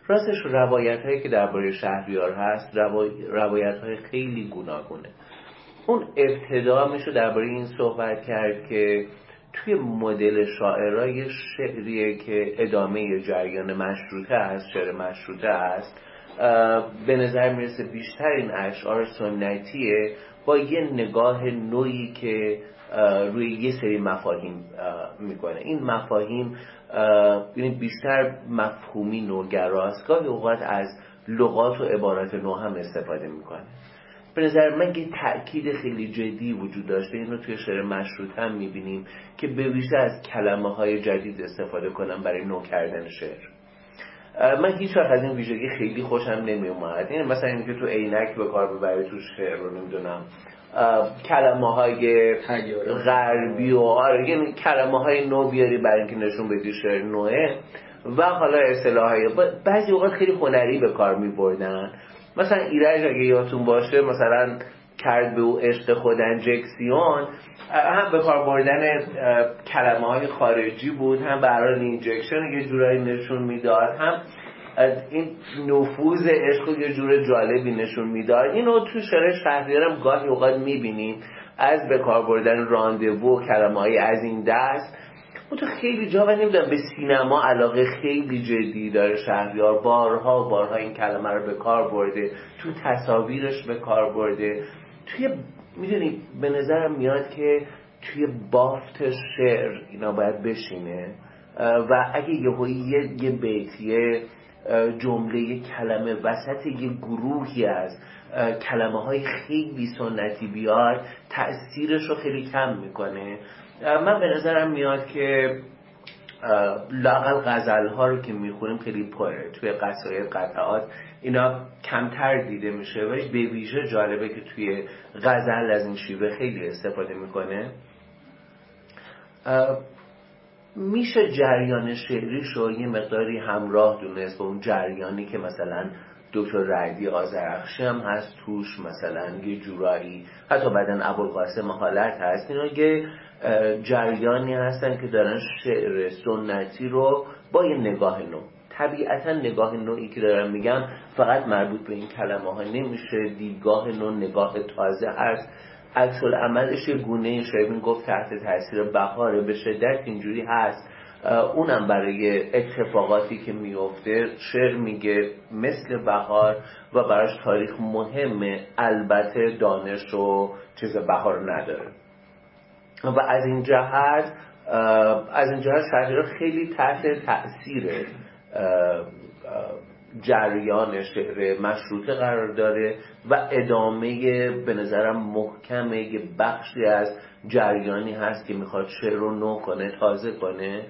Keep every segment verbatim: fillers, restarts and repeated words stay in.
راستش روایت هایی که درباره شهریار هست روایت های خیلی گوناگونه. اون ابتدا میشه درباره این صحبت کرد که توی مدل شاعرای شعریه که ادامه جریان مشروطه است، شعر مشروطه است، به نظر میرسه بیشتر این اشعار سنتیه با یه نگاه نوعی که روی یه سری مفاهیم میکنه. این مفاهیم بیشتر مفهومی نوگراست، گاهی اوقات از لغات و عبارات نو هم استفاده میکنه. به نظر من یه تأکید خیلی جدی وجود داشته، اینو توی شعر مشروطه هم میبینیم که به ویژه از کلمه های جدید استفاده کنم برای نو کردن شعر. من هیچ وقت از این ویژگی خیلی خوشم نمی اومد. این مثلا اینکه تو عینک به کار ببری تو شعر رو نمیدونم کلمه های غربی و آره یعنی کلمه های نو بیاری برای اینکه نشون بدی شعر نوه و حالا اصطلاحای بعضی اوقات خیلی هنری به کار می بردن. مثلا ایرج اگه یادتون باشه مثلا کرد به او عشق خود انجکسیون، هم به کار بردن کلمه های خارجی بود، هم برای اینجکشن یه جورایی نشون میداد، هم این نفوذ عشق یه جور جالبی نشون میداد. اینو تو شعر شهریار هم گاهی اوقات میبینیم از به کار بردن راندوو و کلمه های از این دست. اون تو خیلی جا و نمیدونم به سینما علاقه خیلی جدی داره شهریار، بارها و بارها این کلمه رو به کار برده، تو تصاویرش به کار برده. توی میدونی به نظرم میاد که توی بافت شعر اینا باید بشینه و اگه یه یه, یه بیت یه جمله یه کلمه وسط یه گروهی از کلمه های خیلی سنتی بیاد تأثیرش رو خیلی کم میکنه. من به نظرم میاد که لااقل غزل ها رو که میخونیم خیلی پره، توی قصاید قطعات اینا کمتر دیده میشه، ولی به ویژه جالبه که توی غزل از این شیوه خیلی استفاده میکنه. میشه جریان شعریش رو یه مقداری همراه دونست با اون جریانی که مثلا دکتر رعدی آذرخشی هم هست توش، مثلا یه جورایی حتی بعدن ابوالقاسم حالت هست. اینا یه جریانی هستن که دارن شعر سنتی رو با یه نگاه نو، طبیعتا نگاه نوعی که دارم میگم فقط مربوط به این کلمه ها نمیشه، دیدگاه نو نگاه تازه هست. عکس العملش یه گونه شاید گفت تحت تاثیر بهاره به شدت اینجوری هست. اونم برای اتفاقاتی که میفته شعر میگه مثل بهار و براش تاریخ مهمه، البته دانش و چیز بهار نداره. و از این جهت از این جهت شهریار خیلی تحت تأثیر جریان شعر مشروطه قرار داره و ادامه به نظرم محکمه یه بخشی از جریانی هست که میخواد شعر رو نو کنه، تازه کنه.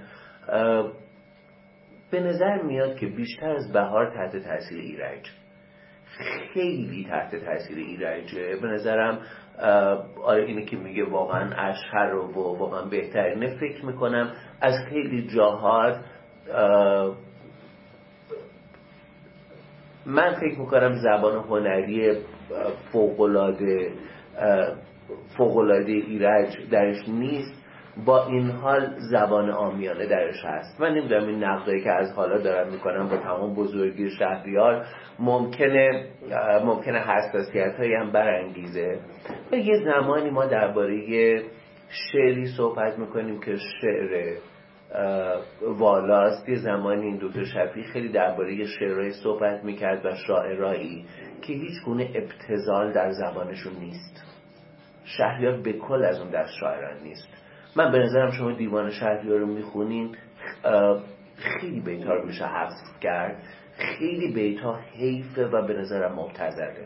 به نظر میاد که بیشتر از بهار تحت تاثیر ایرج، خیلی تحت تاثیر ایرجه به نظرم. آره اینه که میگه واقعا اشهر و واقعا بهترینه. فکر میکنم از خیلی جاهات من فکر میکنم زبان هنری فوق‌العاده فوق‌العاده ایرج درش نیست، با این حال زبان عامیانه درش هست. من نمیدونم این نقدایی که از حالا دارم میکنم با تمام بزرگی شهریار ممکنه ممکنه حساسیت‌هایی هم برانگیزه. و یه زمانی ما درباره شعری صحبت میکنیم که شعر والاست، یه زمانی این دکتر شفیع خیلی درباره شعرهای صحبت میکرد و شاعرایی که هیچ گونه ابتذال در زبانشون نیست. شهریار به کل از اون دست شاعران نیست. من به نظرم شما دیوان شهریار رو میخونین خیلی بیت‌ها رو میشه حذف کرد، خیلی بیت‌ها حیفه و به نظرم مبتذله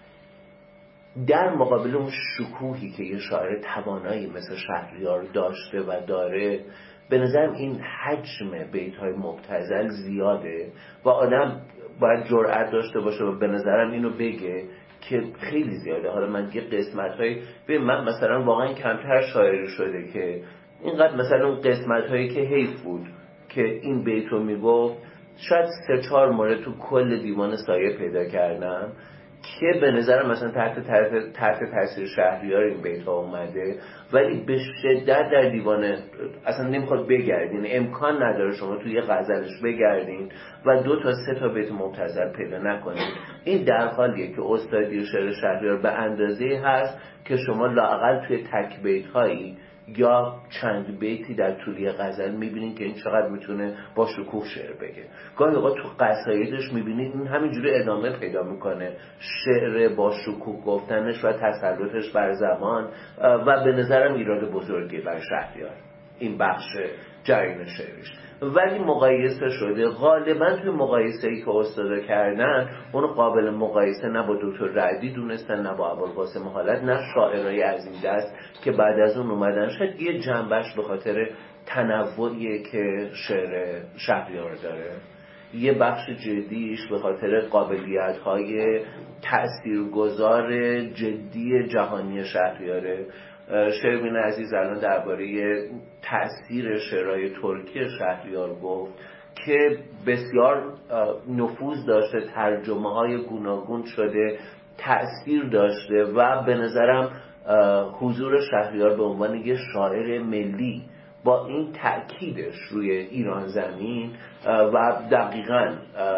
در مقابل اون شکوهی که یه شاعر توانایی مثل شهریار داشته و داره. به نظرم این حجم بیت‌های مبتذل زیاده و آدم باید جرأت داشته باشه و به نظرم اینو بگه که خیلی زیاده. حالا من یه قسمت‌های به من مثلا واقعا کمتر شاعری شده که اینقدر مثلا اون قسمت‌هایی که حیف بود که این بیت رو میگفت، شاید سه چهار مورد تو کل دیوان سایه پیدا کردم که به نظرم مثلا تحت تحت, تحت تاثیر شهریار این بیت ها اومده، ولی به شدت در دیوان اصلا نمیخواد بگردین، امکان نداره شما توی یه غزلش بگردین و دو تا سه تا بیت مبتذل پیدا نکنید. این در حالیه که استادی شعر شهریار به اندازه هست که شما لااقل توی تک بیت هایی یا چند بیتی در طولی غزل میبینید که این چقدر میتونه با شکوه شعر بگه. گاهی اوقات تو قصایدش میبینید این همینجوری ادامه پیدا میکنه، شعر با شکوه گفتنش و تسلطش بر زمان، و به نظرم ایراد بزرگی بر شهریار این بخش جریان شعرش. ولی مقایسه شده غالبا توی مقایسه‌ای که استادا کردن اونو قابل مقایسه نه با دکتر رعدی دونستن، نه با ابوالقاسم حالت، نه شاعرای از این دست که بعد از اون اومدن. شاید یه جنبش به خاطر تنوعیه که شعر شهریار داره، یه بخش جدیش به خاطر قابلیت‌های تأثیرگذار جدی جهانی شهریاره. شروین عزیز الان درباره تأثیر شعرهای ترکی شهریار گفت که بسیار نفوذ داشته، ترجمه های گوناگون شده، تأثیر داشته و به نظرم حضور شهریار به عنوان یه شاعر ملی با این تأکیدش روی ایران زمین و دقیقاً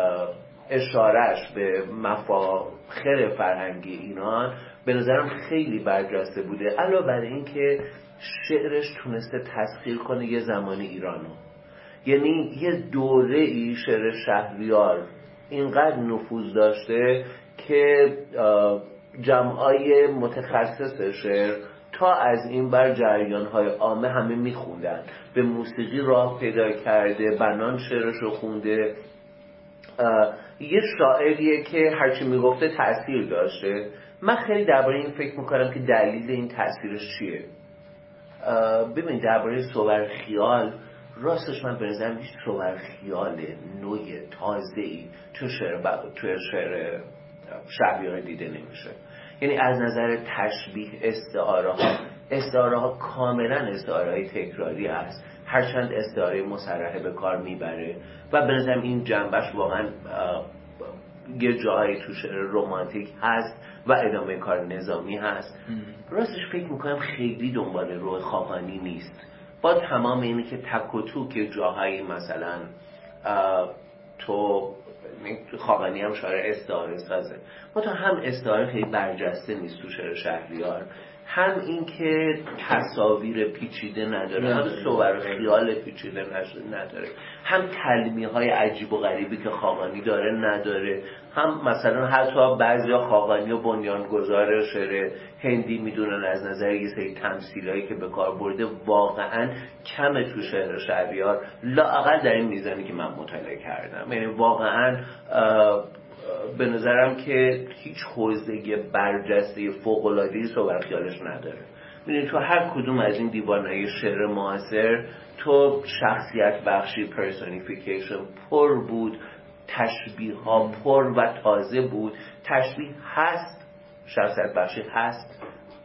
اشارهش به مفاخر فرهنگی ایران به نظرم خیلی برجسته بوده. علاوه بر این که شعرش تونسته تسخیر کنه یه زمانی ایرانو، یعنی یه دوره ای شعر شهریار اینقدر نفوذ داشته که جمعای متخصص شعر تا از این بر جریان‌های عامه همه میخوندن، به موسیقی راه پیدا کرده، بنان شعرش رو خونده. یه شاعریه که هرچی میگفته تأثیر داشته. من خیلی درباره این فکر میکنم که دلیل این تأثیرش چیه. ببین درباره صور خیال، راستش من به نظرم هیچ صور خیال نوع تازه‌ای تو شعر ب... تو شعر شهریار دیده نمیشه. یعنی از نظر تشبیه، استعاره ها استعاره ها کاملا استعاره های تکراری است، هرچند استعاره مصرحه به کار میبره و به نظرم این جنبش واقعا یه جایی تو شعر رمانتیک هست و ادامه کار نظامی هست. راستش فکر میکنم خیلی دنبال روح خاقانی نیست، با تمام اینی که تک و تو که جاهایی مثلا تو خاقانی هم شاعر استعاره سازه، ما تو هم استعاره خیلی برجسته نیست تو شعر شهریار، هم این که تصاویر پیچیده نداره، هم صور خیال پیچیده نداره، هم کلمی های عجیب و غریبی که خاقانی داره نداره، هم مثلا حتی بعضی خاقانی و بنیانگذار شعر هندی میدونن از نظر یه سری تمثیلایی که به کار برده واقعا کمه تو شعر شهریار، لااقل در این میزانی که من مطالعه کردم. یعنی واقعا به نظرم که هیچ حوزه برجسته فوق‌العاده‌ای صور خیالش نداره. می‌دونی تو هر کدوم از این دیوانه‌های شعر معاصر تو شخصیت بخشی، پرسونیفیکیشن پر بود، تشبیه ها پر و تازه بود. تشبیه هست، شخصیت بخشی هست،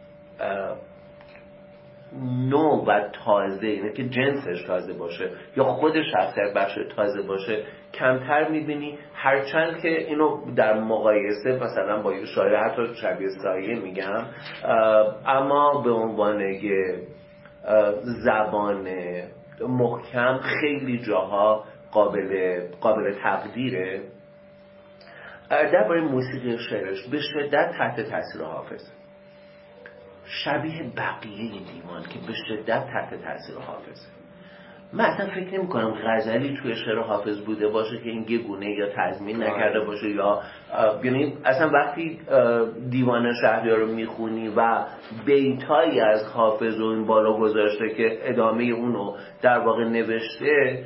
نو و تازه، اینه که جنسش تازه باشه یا خود شخصیت بخش تازه باشه کمتر میبینی، هرچند که اینو در مقایسه مثلا با یه شاعر حتی شبیه سایه میگم، اما به عنوان یه زبان محکم خیلی جاها قابل قابل تقدیره. درباره موسیقی شعرش به شدت تحت تاثیر حافظ، شبیه بقیه این دیوان که به شدت تحت تاثیر حافظه. من اصلا فکر نمی کنم غزلی توی شعر حافظ بوده باشه که این گونه یا تضمین نکرده باشه، یا یعنی اصلا وقتی دیوان شهریار رو میخونی و بیتایی از حافظ رو این بالا گذاشته که ادامه اونو در واقع نوشته،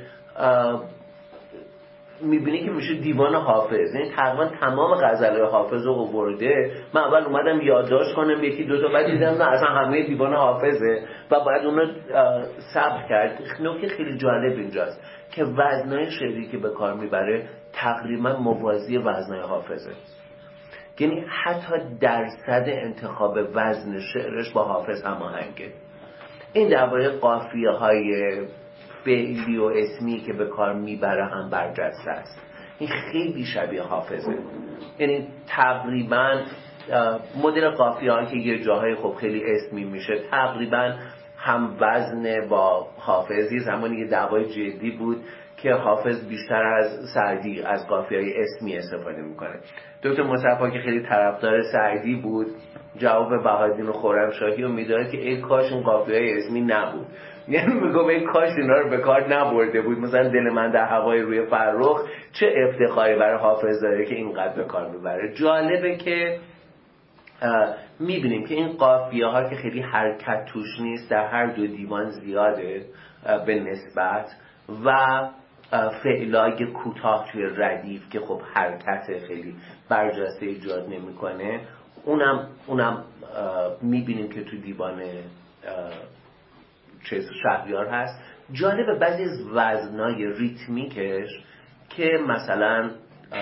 میبینی که میشه دیوان حافظ. یعنی تقریبا تمام غزلهای حافظ رو آورده. من اول اومدم یادداشت کنم یکی دو تا، بعد دیدم نه اصلا همه دیوان حافظه و باید اون رو ثبت کرد. نکته خیلی جالب اینجاست که وزنای شعری که به کار میبره تقریبا موازی وزنای حافظه. یعنی حتی درصد انتخاب وزن شعرش با حافظ هماهنگه. این درباره قافیه های فعلی و اسمی که به کار میبره هم برجسته است. این خیلی شبیه حافظه. یعنی تقریبا مدل قافیه ها که یه جاهای خب خیلی اسمی میشه تقریبا هم وزن با حافظی. زمانی که دعوای جدی بود که حافظ بیشتر از سعدی از قافیه‌های اسمی استفاده میکنه. دکتر مصطفی که خیلی طرفدار سعدی بود جواب بهاءالدین و خرمشاهی رو میداد که ای کاش اون قافیه‌های اسمی نبود، یعنی میگم ای کاش اینا رو به کار نبرده بود. مثلا دل من در هوای روی فرخ چه افتخاری برای حافظ داره که اینقدر به کار میبره. جالبه که میبینیم که این قافیه ها که خیلی حرکت توش نیست در هر دو دیوان زیاده به نسبت، و فعلای کوتاه توی ردیف که خب حرکت خیلی برجسته ایجاد نمیکنه، اونم اونم میبینیم که تو دیوان چیز شهریار هست. جالبه بعضی از وزنای ریتمیکش که مثلا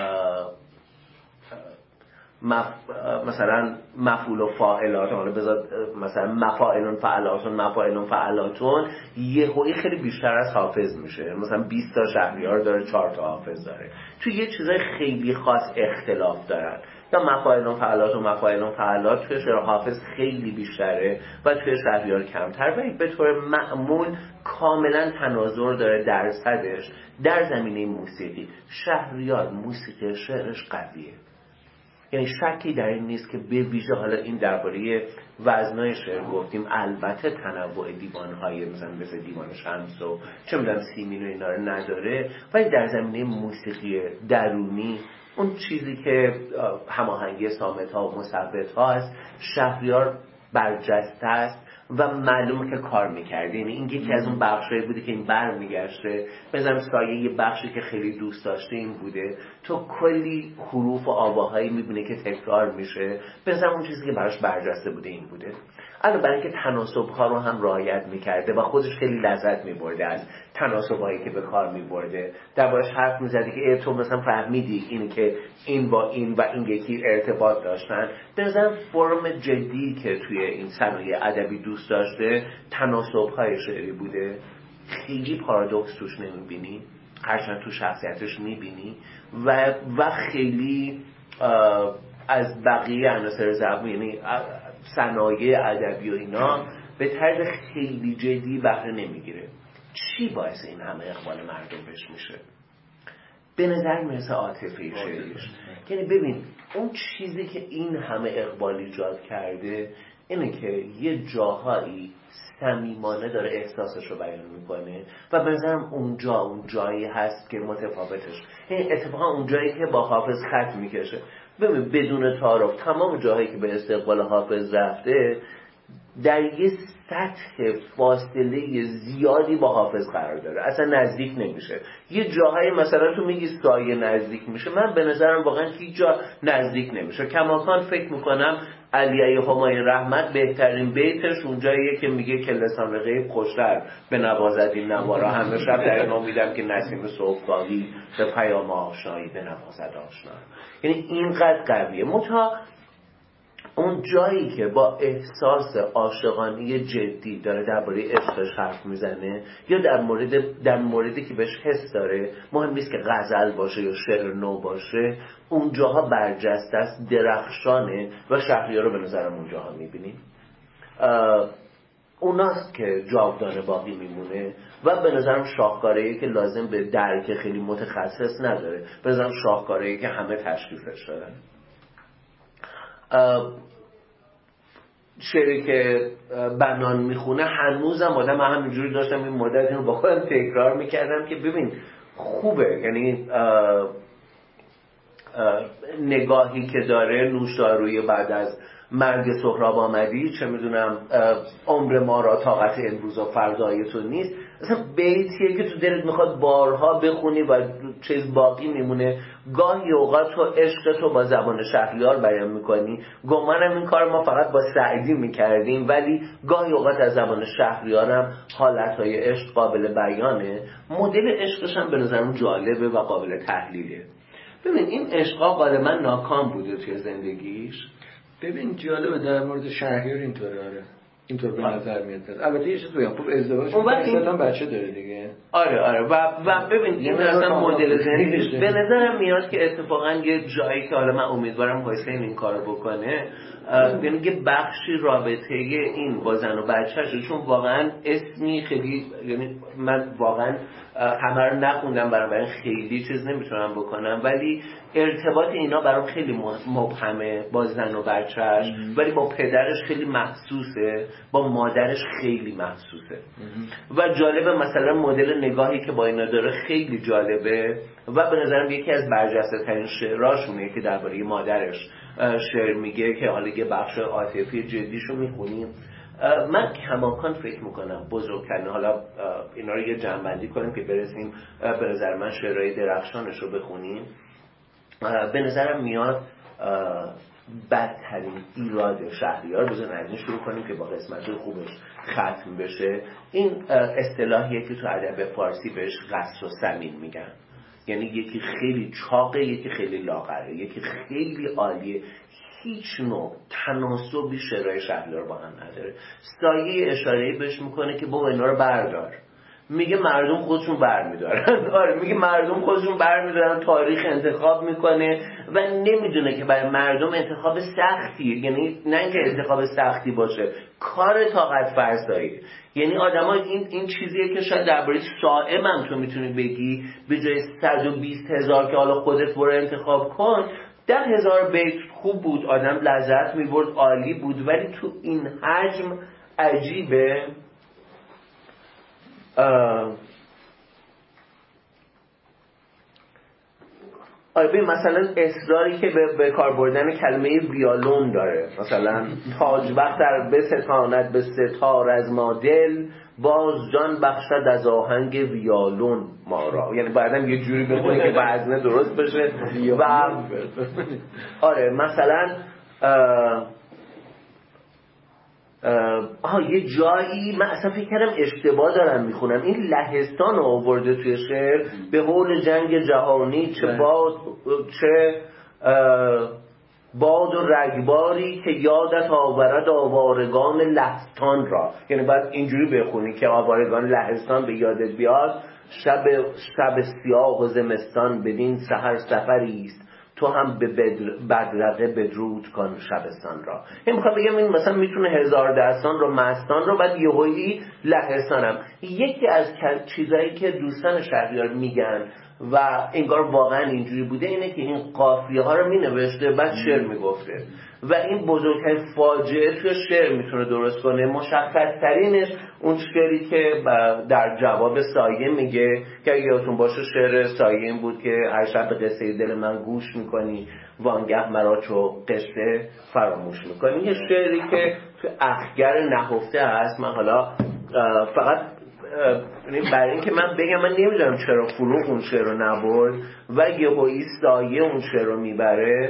مف... مثلا مفعول و فاعلات، حالا بذار مثلا مفاعلون فعلاتون مفاعلون فعلاتون یهویی خیلی بیشتر از حافظ میشه. مثلا بیست تا شهریار داره، چهار تا حافظ داره، توی یه چیزای خیلی خاص اختلاف دارن. یا مفاعلون فعلاتون مفاعلون فعلات توی شعر حافظ خیلی بیشتره و توی شهریار کمتر، ولی به طور معمول کاملا تناظر داره درصدش در زمینه موسیقی. شهریار موسیقی شعرش قویه، یعنی شکی در این نیست که به ویژه حالا این درباره وزنای شعر گفتیم، البته تنوع دیوان‌های مثلا مثل دیوان شمس و چه می‌دونم سیمین و اینا رو نداره، ولی در زمینه موسیقی درونی اون چیزی که هماهنگی صامت‌ها و مصوت‌ها است، شهریار برجسته است و معلومه که کار می‌کرده. یعنی این یکی از اون بخشایی بوده که این برمیگشته. مثلا سایه یه بخشی که خیلی دوست داشته این بوده، تو کلی حروف و آواهایی می‌بینه که تکرار میشه. مثلا اون چیزی که براش برجسته بوده این بوده. علاوه بر اینکه تناسب‌ها رو هم رعایت می‌کرده و خودش خیلی لذت می‌برده از تناسب‌هایی که به کار می‌برده. دربارش حرف می‌زدی که تو مثلا فهمیدی این که این با این و این یکی ارتباط داشتن. به نظر فرم جدی که توی این صنایع ادبی دوست داشته تناسب‌های شعری بوده. خیلی پارادوکس توش نمی‌بینی، هرچند تو شخصیتش می‌بینی، و و خیلی از بقیه عناصر زبان، یعنی صنایع ادبی و اینا به طرز خیلی جدی بهره نمیگیره. چی باعث این همه اقبال مردم بهش میشه؟ به نظر میرسه عاطفه شعریش. یعنی ببین اون چیزی که این همه اقبال ایجاد کرده اینه که یه جاهایی صمیمانه داره احساسش رو بیان میکنه و به نظرم اونجا اون جایی هست که متفاوتش، یعنی اتفاقا اون جایی که با حافظ خط میکشه. ببین بدون تعارف تمام جاهایی که به استقبال حافظ رفته در یه سطح فاصله زیادی با حافظ قرار داره، اصلا نزدیک نمیشه. یه جاهایی مثلا تو میگی سایه نزدیک میشه، من به نظرم واقعا هیچ جا نزدیک نمیشه. کماکان فکر میکنم علیه همای رحمت بهترین بیتش اونجاییه که میگه که لسان غیب خوشتر به نوازد این نوارا، همه شب در این امیدم که نسیم صبحگاهی به پیام آشنایی به نوازد آشنا. یعنی اینقدر قویه. متا اون جایی که با احساس عاشقانه جدی داره درباره عشقش حرف میزنه، یا در مورد در موردی که بهش حس داره، مهم نیست که غزل باشه یا شعر نو باشه، اونجاها برجسته است، درخشانه و شهریار رو به نظرم اونجاها میبینیم. اوناست که جاودانه باقی میمونه و به نظرم شاهکاره‌ای که لازم به درک خیلی متخصص نداره، به نظرم شاهکاره‌ای که همه تشخیصش دارن. شعری که بنان میخونه هنوزم آدم همینجوری داشتم این مدت اینو با خودم تکرار میکردم که ببین خوبه، یعنی اه اه نگاهی که داره نوشداروی بعد از مرگ سهراب آمدی، چه میدونم عمر ما را طاقت امروز و فردای تو نیست، اصلا بیتیه که تو دلت میخواد بارها بخونی و چیز باقی میمونه. گاهی اوقات تو عشق تو با زبان شهریار بیان میکنی، گمانم این کار ما فقط با سعدی میکردیم، ولی گاهی اوقات از زبان شهریارم حالتهای عشق قابل بیانه. مدل عشقش هم به نظرم جالبه و قابل تحلیله. ببین این عشقا غالبا ناکام بوده توی زندگیش. ببین جالبه در مورد شهریار اینطوره. آره اینطور به نظر میاد. البته یه چیز بگم، خب ازدواج اصلا بچه داره دیگه. آره آره و و ببین این اصلا مدل ذهنیش به نظرم میاد که اتفاقا یه جایی که حالا من امیدوارم حسین این کارو بکنه، یعنی یه بخشی رابطه این با زن و بچه‌ش، چون واقعا اسمی خیلی، یعنی من واقعا همه رو نخوندم برای خیلی چیز نمیتونم بکنم، ولی ارتباط اینا برام خیلی مبهمه با زن و بچه‌ش، ولی با پدرش خیلی محسوسه، با مادرش خیلی محسوسه و جالبه مثلا مدل نگاهی که با اینا داره خیلی جالبه و به نظرم یکی از برجسته ترین شعراشونه که درباره مادرش شعر میگه که حالا یه بخش عاطفی جدیشو میخونیم. من کماکان فکر میکنم بزرگترین، حالا اینا رو یه جمع‌بندی کنیم که برسیم به نظر من شعرهای درخشانش رو بخونیم. به نظرم میاد بدترین ایراد شهریار، بذاریم از این شروع کنیم که با قسمت خوبش ختم بشه. این اصطلاحیه که تو ادب فارسی بهش قصر و سمین میگن، یعنی یکی خیلی چاقه، یکی خیلی لاغره، یکی خیلی عالیه، هیچ نوع تناسبی شعرهای شهریار با هم نداره. سایه اشاره‌ای بهش میکنه که بابا اینا رو بردار، میگه مردم خودشون برمیدارن. آره میگه مردم خودشون برمیدارن، تاریخ انتخاب میکنه و نمیدونه که برای مردم انتخاب سختی، یعنی نه اینکه انتخاب سختی باشه، کار طاقت فرسایی. یعنی آدما این این چیزیه که شاید درباره صائم هم تو میتونی بگی به جای صد و بیست هزار که حالا خودت برو انتخاب کن، ده هزار بیت خوب بود، آدم لذت میبرد، عالی بود، ولی تو این حجم عجیبه. آره ببین مثلا اصراری که به, به کار بردن کلمه ویالون داره، مثلا تاجبخت در بستاند به ستار از ما دل، باز جان بخشد از آهنگ ویالون ما را. یعنی بعدم یه جوری بخونی که وزنه درست بشه. و آره مثلا آها یه جایی من اصلا فکر کردم اشتباه دارم میخونم، این لهستان رو آورده توی شعر، به قول جنگ جهانی چه باد چه باد و رگباری که یادت آورد آوارگان لهستان را. یعنی باید اینجوری بخونی که آوارگان لهستان به یادت بیاد، شب شب سیاه و زمستان بدین سحر سفری است، تو هم به بدرقه بدرود کن شبستان را. این میخوام بگم این مثلا میتونه هزار دستان رو، مستان رو، بعد یهویی لهستانم. یکی از چیزایی که دوستان شهریار میگن و انگار واقعا اینجوری بوده اینه که این قافیه ها رو مینوشته بعد شعر میگفته و این بزرگترین فاجعه تو شعر میتونه درست کنه. مشخص ترینش اون شعری که در جواب سایه میگه که اگه یادتون باشه شعر سایه این بود که هر شب به قصه دل من گوش میکنی، وانگه مرا چو قصه فراموش میکنی. یه شعری که تو اخگر نهفته هست. من حالا فقط برای اینکه من بگم من نمیدونم چرا فروغ اون شعر رو نبرد و یهویی سایه اون شعر رو میبره،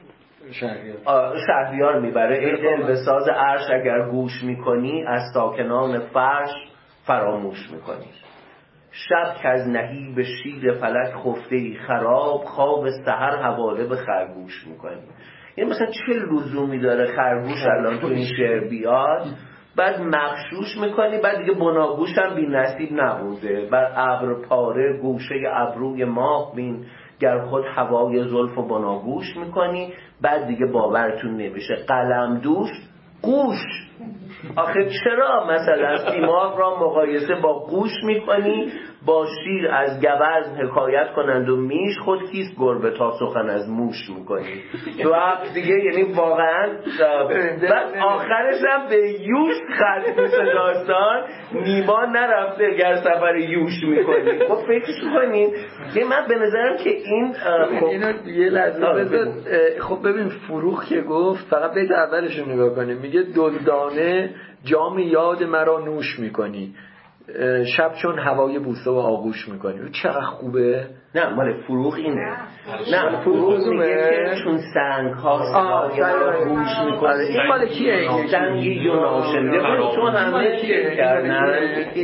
شهریار شهریار میبره. ای دل به ساز عرش اگر گوش میکنی، از ساکنان فرش فراموش میکنی. شب که از نهیب شیر فلک خفته‌ای خراب، خواب سحر حواله به خرگوش میکنی. یعنی مثلا چه لزومی داره خرگوش الان تو این شعر بیاد؟ بعد مغشوش میکنی، بعد دیگه بناگوش هم بی نصیب نبوده. بر ابر پاره گوشه ابروی ماه بین، گر خود هوای زلف و بناگوش میکنی. بعد دیگه باورتون نمیشه قلم دوش گوش. آخه چرا مثلا سیماب را مقایسه با گوش میکنی؟ با شیر از گوزن حکایت کنند و میش، خود کیست گربه تا سخن از موش میکنی. تو دیگه یعنی واقعا بعد آخرش هم به یوش ختم میشه داستان. نیما نرفته گر سفر یوش میکنی. خب فکر کنین که من به نظرم که این خب اینو یه لحظه بذار. خب ببین فروغ که گفت فقط بیت اولش رو نگاه کنیم، میگه دلدانه جام یاد مرا نوش میکنی، شب چون هوای بوسه و آغوش میکنی. چقدر خوبه. نه مال فروغ اینه. نه فروغ میگه که چون سنگ ها صدای گوش میکنه. این مال کیه؟ سنگی و ناشنده. چون همه چیز کردن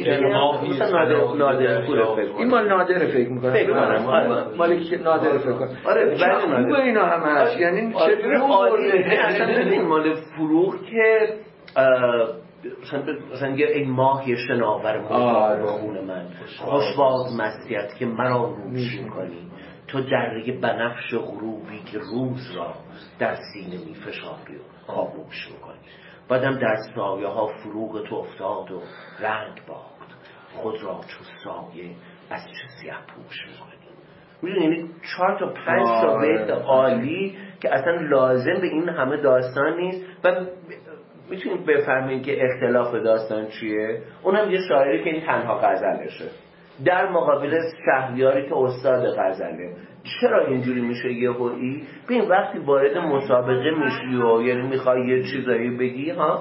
مثلا نادر پور فکر. این مال نادر فکر میکنم. فکر کنم مال کی نادر فکر کنم. آره خوبه اینا همش. یعنی چه عالیه. اصلا این مال فروغ که مثلا مثلا یه این ماهی شناور مردار خون من خوشباز مستیت که مرا نوش میکنی، تو دره بنفش غروبی که روز را در سینه میفشاری و خاموش میکنی. بعدم در سایه ها فروغ تو افتاد و رنگ باخت، خود را چو سایه از چه سیاه پوش میکنی. میدونی یعنی چهار تا پنج تا بیت عالی که اصلا لازم به این همه داستان نیست و میتونید بفهمید که اختلاف داستان چیه. اونم یه شاعری که این تنها غزلشه در مقابل شهریاری که استاد غزله. چرا اینجوری میشه یهویی؟ ببین وقتی وارد مسابقه میشی و یعنی میخوای یه چیزایی بگی ها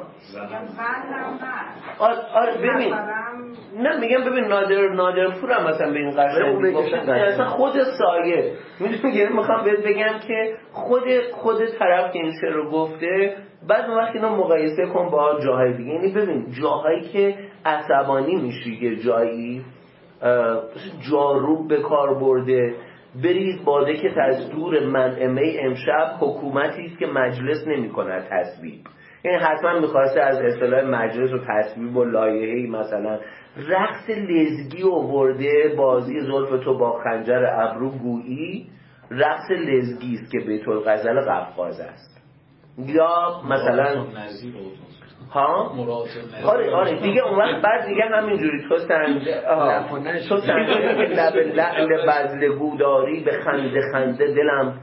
آره آره ببین نه میگم ببین نادر نادرپور هم مثلا به این قشنگی گفت اصلا خود سایه میدونی یعنی میخوام بهت بگم که خود خود طرف که این شعر رو گفته بعد وقتی اینو مقایسه کن با جاهای دیگه. یعنی ببین جاهایی که عصبانی میشی که جایی جاروب به کار برده بریز باده که تصدور منعمه امشب حکومتی است که مجلس نمی کند تصویب. یعنی حتما میخواسته از اصطلاح مجلس و تصویب و لایحه‌ای مثلا رقص لزگی آورده، بازی زلف تو با خنجر ابرو گویی رقص لزگی است که بیت الغزل قفقاز است. یا مثلا ها آره آره دیگه اون وقت بعد دیگه همینجوری تو سنده تو سنده که لب لعل بزلگو داری به خنده خنده دلم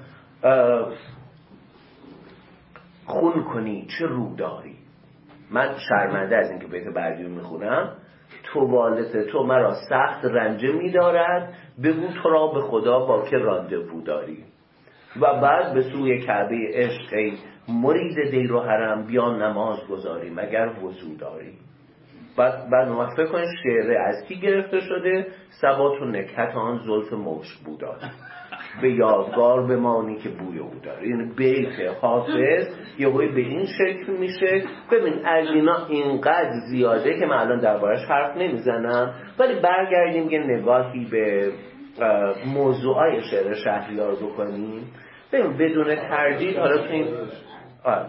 خون کنی چه رو داری. من شرمنده از اینکه بیت بعدی رو میخونم. تو والت تو مرا سخت رنجه میدارد، بگو تو را به خدا با که راندوو داری. و بعد به سوی کعبه عشق ای مرید دیر و حرم بیا نماز گذاری مگر وضو داری. بعد بعد موفق کن شعره از کی گرفته شده؟ ثبات و نکهت آن زلف مشک بودار به یادگار بمانی که بوی او داره. یعنی بیت حافظ یه وی به این شکل میشه. ببین از اینا اینقدر زیاده که من الان دربارش حرف نمیزنم، ولی برگردیم که نگاهی به موضوعای شعر شهریار بکنیم. ببین بدون تردید حالا تو این آره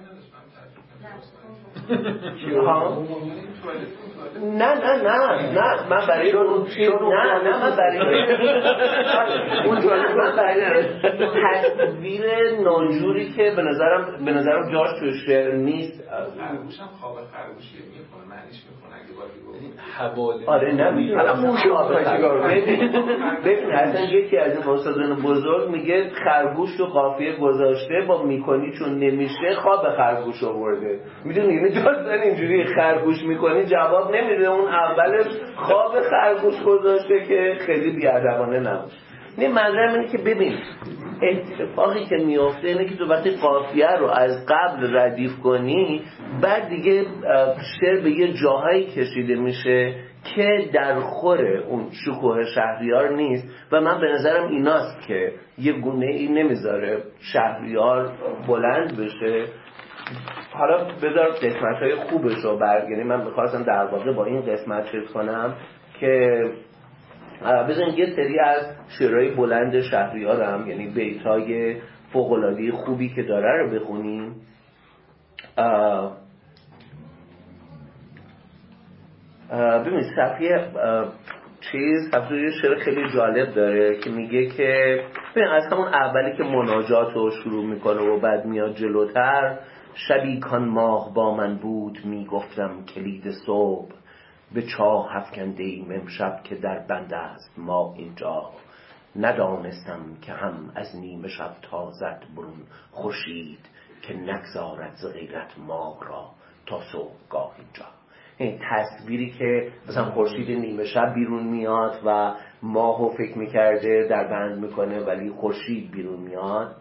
نه نه نه نه من برای اون نه نه من برای اون من برای تصویر ناجوری که به نظرم به نظرم جاش تو شعر نیست. خرگوشم خواب خرگوشی میخونه معنیش میخونه اگه باقی گفت حواله آره نمیدونم الان موشو ببین ببین اصلا یکی از این استادان بزرگ میگه خرگوش رو قافیه گذاشته با میکنی چون نمیشه خواب خرگوش آورده. میدونی یعنی داستان اینجوری خرگوش میکنی جواب نمیده، اون اولش خواب خرگوش گذاشته که خیلی بیادبانه نباشه. نه منظورم اینه که ببین اتفاقی که میفته اینه که تو وقتی قافیه رو از قبل ردیف کنی بعد دیگه شعر به یه جاهایی کشیده میشه که در خور اون شکوه شهریار نیست و من به نظرم ایناست که یه گونه ای نمیذاره شهریار بلند بشه. حالا بذار قسمت های خوبش رو برگ یعنی من میخواستم در واقع با این قسمت چیز کنم که بذاریم یه سری از شعرهای بلند شهریار هم یعنی بیتای فوق‌العاده خوبی که داره رو بخونیم. ببینید صفحه چیز صفحه یه شعر خیلی جالب داره که میگه که ببین از همون اولی که مناجات رو شروع میکنه و بعد میاد جلوتر شبی کان ماه با من بود میگفتم کلید صبح به چاه افکنده ایم امشب که در بند است ما اینجا ندانستم که هم از نیمه شب تازد برون خورشید که نگذارد ز غیرت ما را تا صبحگاه اینجا. این تصویری که مثلا خورشید نیمه شب بیرون میاد و ماهو فکر میکرده در بند میکنه ولی خورشید بیرون میاد.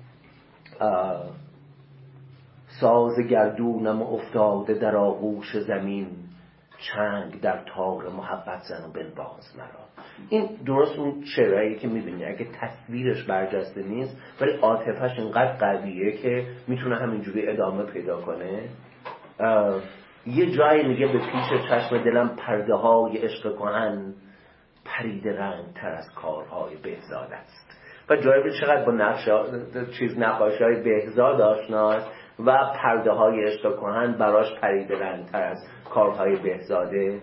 ساز گردونم افتاده در آغوش زمین چنگ در تار محبت زن و بنواز مرا. این درست اون شعرهایی که میبینی اگه تصویرش برجسته نیست ولی عاطفش اینقدر قویه که میتونه همینجوری ادامه پیدا کنه. یه جایی میگه به پیش چشم دلم پرده های عشق کهن پرید رنگ تر از کارهای بهزاد است. و جالب چقدر با نقشه چیز نقاشی‌های بهزاد آشناست و پرده های عشق کهن براش پریده رنگ‌تر از کارهای بهزاده.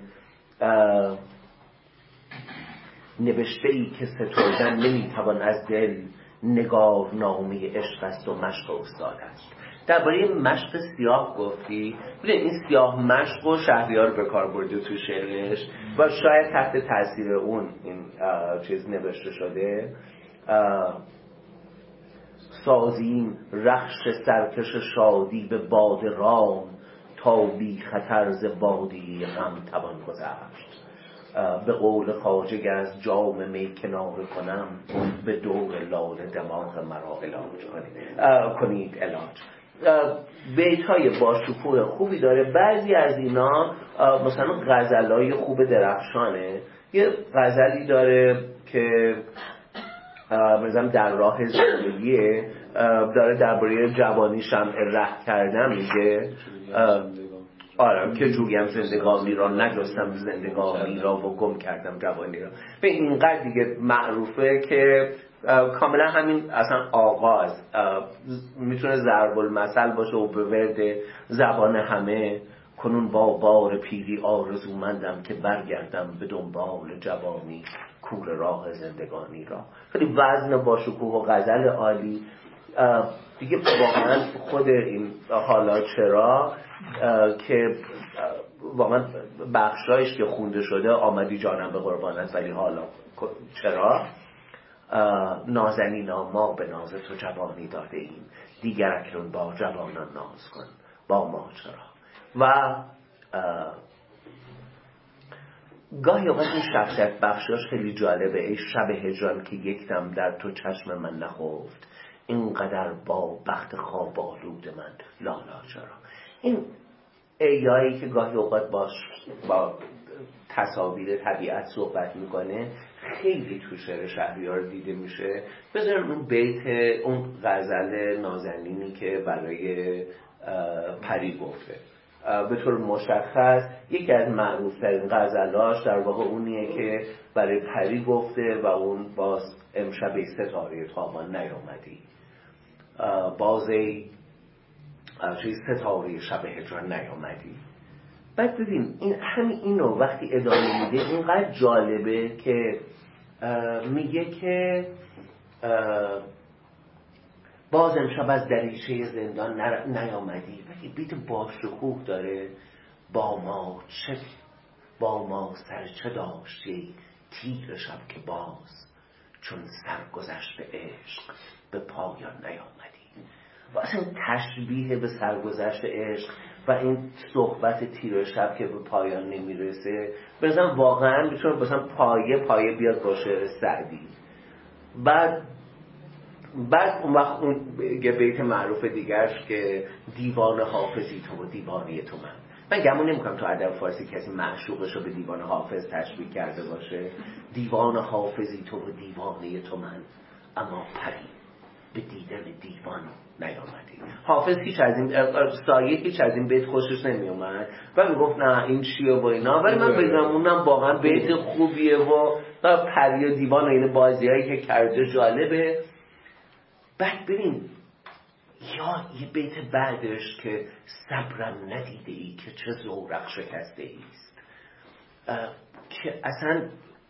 نوشته ای که ستردن نمیتوان از دل، نگاه نامه عشق است و مشق استاد است. درباره مشق سیاه گفتی، ببین این سیاه مشق و شهریار به کار برده تو شعرش و شاید تحت تاثیر اون این چیز نوشته شده. سازیم رخش سرکش شادی به باد رام، تا بی خطر ز بادی غم توان گذشت. به قول خواجه از جام می کنار کنم، به دور لاله دماغ مرا علاج کنید کنید علاج. بیت‌های با شکوه خوبی داره. بعضی از اینا مثلا غزل‌های خوب درخشانه. یه غزلی داره که مثلا در راه زندگیه، داره درباره جوانی شمع ره کردن میگه آره که جویم زندگانی را نجستم زندگانی را و گم کردم جوانی را. به اینقدر دیگه معروفه که کاملا همین اصلا آغاز میتونه ضرب المثل باشه و به ورد زبان همه. کنون با بار پیری آرزومندم که برگردم به دنبال جوانی کور راه زندگانی را. خیلی وزن با شکوه و غزل عالی دیگه. واقعا خود این حالا چرا که واقعا بخشایش که خونده شده آمدی جانم به قربانت ولی حالا چرا، نازنینا ما به ناز تو جوانی داده ایم، دیگر اکنون با جوانان ناز کن با ما چرا. و گاهی اوقات این شخصیت بخشاش خیلی جالبه. ای شب هجران که یک دم در تو چشم من نخفت، اینقدر با بخت خواب آلود من لالا چرا. این ایایی که گاهی اوقات باش با تصاویر طبیعت صحبت میکنه خیلی تو شعر شهریار دیده میشه. بذارم اون بیت اون غزل نازنینی که برای پری گفته به طور مشخص یکی از معروفترین غزلاش در واقع اونیه که برای پری گفته و اون باز امشب ستاره تابان نیامدی، باز ای ستاره شب هجران نیامدی. بعد ببین این همین اینو وقتی ادامه میده اینقدر جالبه که میگه که باز امشب از دریچه زندان نیامدی. ولی بیت با شکوه داره. با ما چه با ما سر چه داشتی تیر شب که باز، چون سرگذشت عشق به پایان نیامدی. و اصلا تشبیه به سرگذشت عشق و این صحبت تیر شب که به پایان نمیرسه مثلا واقعا میتونه مثلا پایه پایه بیاد با شعر سعدی. بعد بعد اون وقت اون یه بیت معروف دیگرش که دیوان حافظی تو و دیوانه تو من. من گمون نمیکنم تو ادب فارسی کسی معشوقش رو به دیوان حافظ تشبیه کرده باشه. دیوان حافظی تو و دیوانه تو من، اما پری به دیدن دیوان نیامدی. حافظ هیچ از این سایه هیچ از این بیت خوشش نمیومد و میگفت نه این چیه و اینا، ولی من بگم اونم واقعا بیت خوبیه و پری و دیوان و این بازیایی که کرده جالبه. بعد ببین یا یه بیت بعدش که صبرم ندیده ای که چه زورق شکسته ایست، که اصلا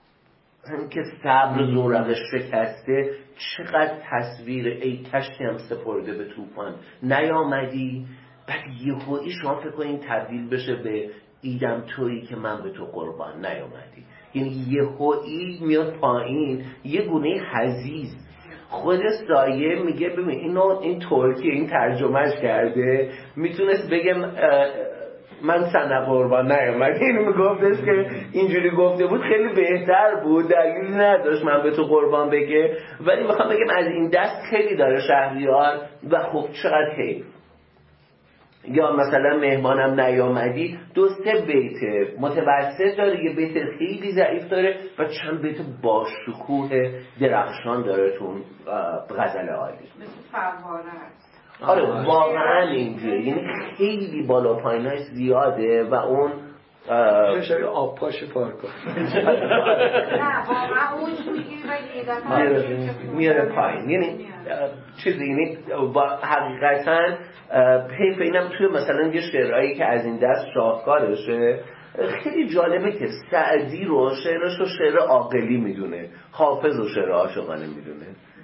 که صبر زورقش شکسته چقدر تصویر ای کشتی هم سپرده به طوفان نیامدی. بعد یهویی شما فکر کنین تبدیل بشه به ایدم تویی که من به تو قربان نیامدی. یعنی یهویی میاد پایین یه گونه حزیز. خود سایه میگه ببین اینو این ترکی این ترجمهش کرده میتونست بگه من سنه قربان نیامد. اینو میگفتش که اینجوری گفته بود خیلی بهتر بود، دلیلی نداشت من به تو قربان بگه. ولی میخوام بگم از این دست خیلی داره شهریار و خب چقدر حیف. یا مثلا مهمانم نیامدی دو سه بیت متوسط داره، یه بیت خیلی ضعیف داره و چند بیت با شکوه درخشان داره تو غزل عالی. مثل فواره است. آره واقعا اینجوریه، یعنی خیلی بالا پاییناش زیاده و اون شبیه آب پاش پارکو نه واقعا اوج میگیری و یه دفعه میاره پایین. یعنی چیزی، یعنی حقیقتا حیف اینم توی مثلا یه شعرهایی که از این دست شاهکارشه خیلی جالبه که سعدی رو شعرش رو شعر عاقلی میدونه، حافظ رو شعر عاشقانه میدونه.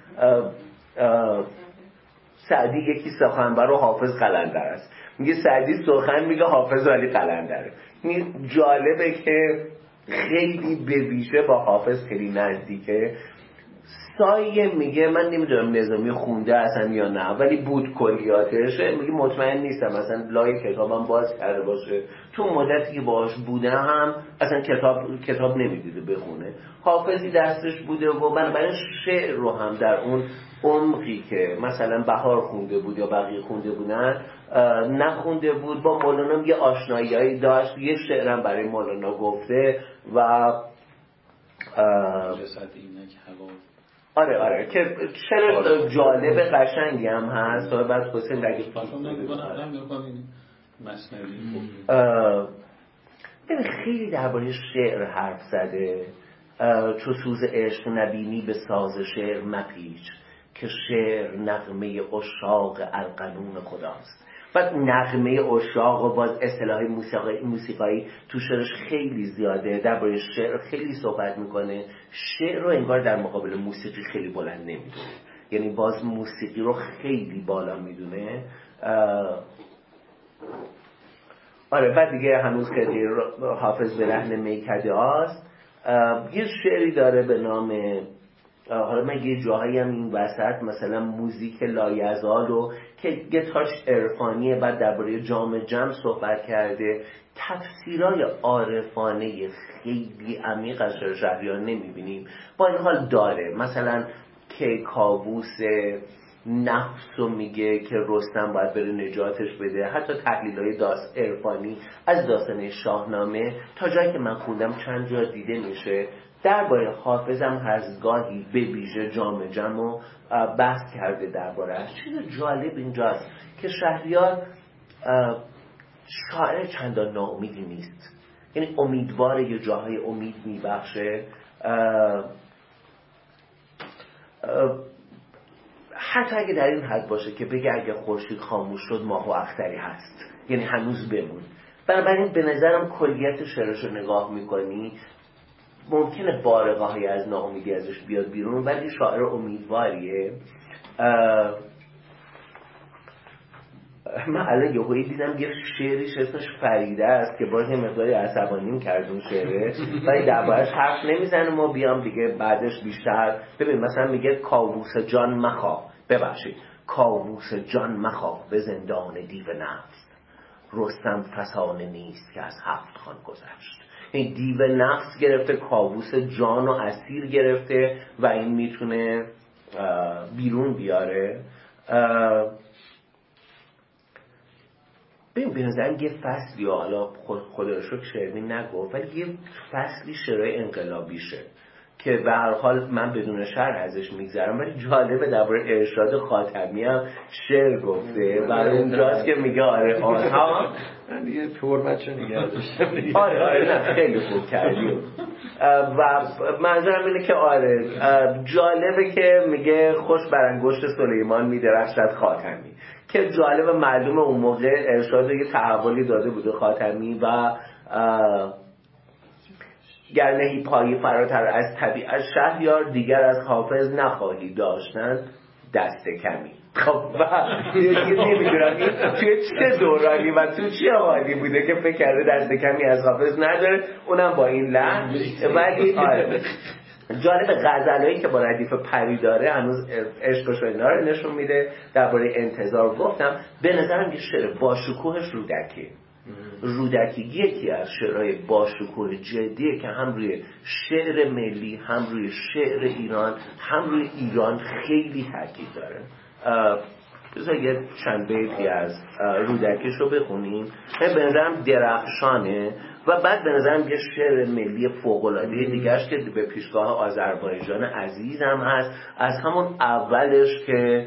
سعدی یکی سخنور و حافظ قلندر است، میگه سعدی سخن میگه، حافظ ولی قلندره. جالبه که خیلی به ویژه با حافظ خیلی نزدیکه. سایه میگه من نمیدونم نظامی خونده اصلا یا نه، ولی بود کلیاتش، میگه مطمئن نیستم اصلا لای کتابم باز کرده باشه، تو مدتی که باش بوده هم اصلا کتاب کتاب نمیدیده بخونه. حافظی دستش بوده و بنابراین شعر رو هم در اون عمقی که مثلا بهار خونده بود یا بقیه خونده بودن نخونده بود. با مولانا یه آشنایی‌هایی داشت، یه شعرم برای مولانا گفته و آره آره که شعر جالب قشنگی هم هست. و بعد حسین اگه این خیلی درباره شعر حرف زده. چو سوز عشق نبینی به ساز شعر مپیچ، که شعر نغمه عشاق ارغنون خداست. بعد نغمه عشاق و باز اصطلاح موسیقی موسیقایی تو شعرش خیلی زیاده، درباره شعر خیلی صحبت میکنه. شعر رو انگار در مقابل موسیقی خیلی بلند نمیدونه، یعنی باز موسیقی رو خیلی بالا میدونه. آره بعد دیگه هنوز که حافظ به لحن میکده است. یه شعری داره به نام، حالا من یه جاهایی هم این وسط مثلا موزیک لایزال رو که گتاش عرفانیه، بعد درباره جام جم صحبت کرده. تفسیرای عارفانه خیلی عمیق از شعر شهریار نمیبینیم، با این حال داره. مثلا که کابوس نفس رو میگه که رستم باید بره نجاتش بده. حتی تحلیل‌های داست عرفانی از داستان شاهنامه تا جایی که من خوندم چند جا دیده میشه. درباره حافظم هرزگاهی به ویژه جام جم رو بحث کرده درباره‌اش. چیز جالب اینجاست که شهریار شاعر چندان ناامیدی نیست، یعنی امیدواره، یه جاهای امید میبخشه. حتی اگه در این حد باشه که بگه اگه خورشید خاموش شد ماه و اختری هست، یعنی هنوز بمون. بنابراین به نظرم کلیت شعرش رو نگاه میکنی ممکنه بارقه های از ناامیدی ازش بیاد بیرون، ولی شاعر امیدواریه. من الان یهویی دیدم یه شعریش اسمش فریده است که باز یه مقداری عصبانیم کردون شعره، ولی دربارش حرف نمیزنه. ما بیام دیگه بعدش بیشتر ببین. مثلا میگه کاووس جان مخواه، ببخشید کاووس جان مخواه به زندان دیو نفس، رستم فسانه نیست که از هفت خان گذشت. این دیو نفس گرفته، کاووس جان و اسیر گرفته و این میتونه بیرون بیاره. ببین به نظرم یه فصلی، حالا خدا رو شکر شعری نگفت، ولی یه فصلی شعرهای انقلابیشه که به هر حال من بدون شعر ازش میگذرم، ولی جالبه درباره ارشاد خاتمی هم شعر گفته. برای اونجاست که میگه آره آها من دیگه حرمتشو نگه داشتم. آره آره نه خیلی خوب کردی. و منظورم اینه که آره جالبه که میگه خوش بر انگشت سلیمان میدرخشد خاتمی، که جالب معلومه اون موقع ارشاد یه تحولی داده بوده خاتمی و گر نهی پایی فراتر از طبیعت شهریار، دیگر از حافظ نخواهی داشتن دست کمی. خب یه نمیدونم این توی چه دورانی و تو چه حالی بوده که فکر کرده دست کمی از حافظ نداره، اونم با این لحن. ولی آره جالب غزلایی که با ردیف پری داره هنوز عشقش و اینا رو نشون میده. درباره انتظار گفتم، به نظرم یه شعر با شکوهش رودکی. رودکی یکی از شعرهای با شکوه جدیه که هم روی شعر ملی، هم روی شعر ایران، هم روی ایران خیلی تاکید داره. بذار یه چند بیتی از رودکیش رو بخونیم. به نظرم درخشانه و بعد به نظرم یه شعر ملی فوق‌العاده دیگه‌اش که به پیشگاه آذربایجان عزیزم هست، از همون اولش که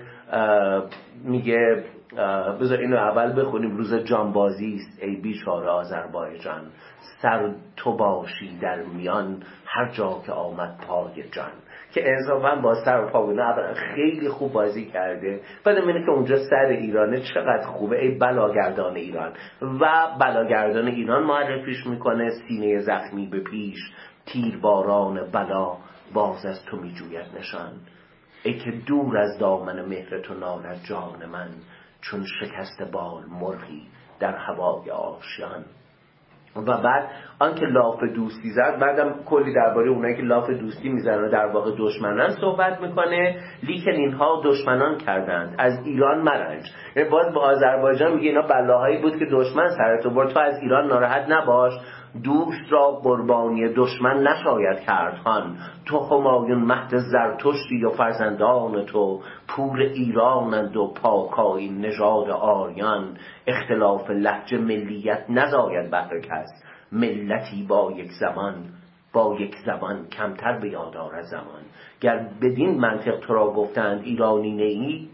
میگه بذار اینو اول بخونیم. روز جانبازی است ای بیچاره آذربایجان، سر تو باشی در میان هر جا که آمد پای جان. که انصافا با سر و پا خیلی خوب بازی کرده. بعد میبینه که اونجا سر ایرانه چقدر خوبه، ای بلاگردان ایران. و بلاگردان ایران معرفیش میکنه، سینه زخمی به پیش تیر باران بلا باز از تو میجوید نشان. ای که دور از دامن مهر تو نالد جان من، چون شکست بال مرغی در هوای آشیان. و بعد آنکه لاف دوستی زد، بعدم کلی درباره اونایی که لاف دوستی میزنن و در واقع دشمنان صحبت میکنه. لیکن اینها دشمنان کردند از ایران مرنج. یعنی باز با آذربایجان میگه اینا بلاهایی بود که دشمن سرتو برد، تو از ایران ناراحت نباش، دوست را قربانی دشمن نشاید کرد هان. تو همایون مهد زرتشتی و فرزندان تو، پور ایرانند و پاکای نژاد آریان. اختلاف لهجه ملیت نزاید بهر کس، ملتی با یک زمان با یک زبان کمتر به یاد آرد زمان. گر بدین منطق تو را گفتند ایرانی نیی،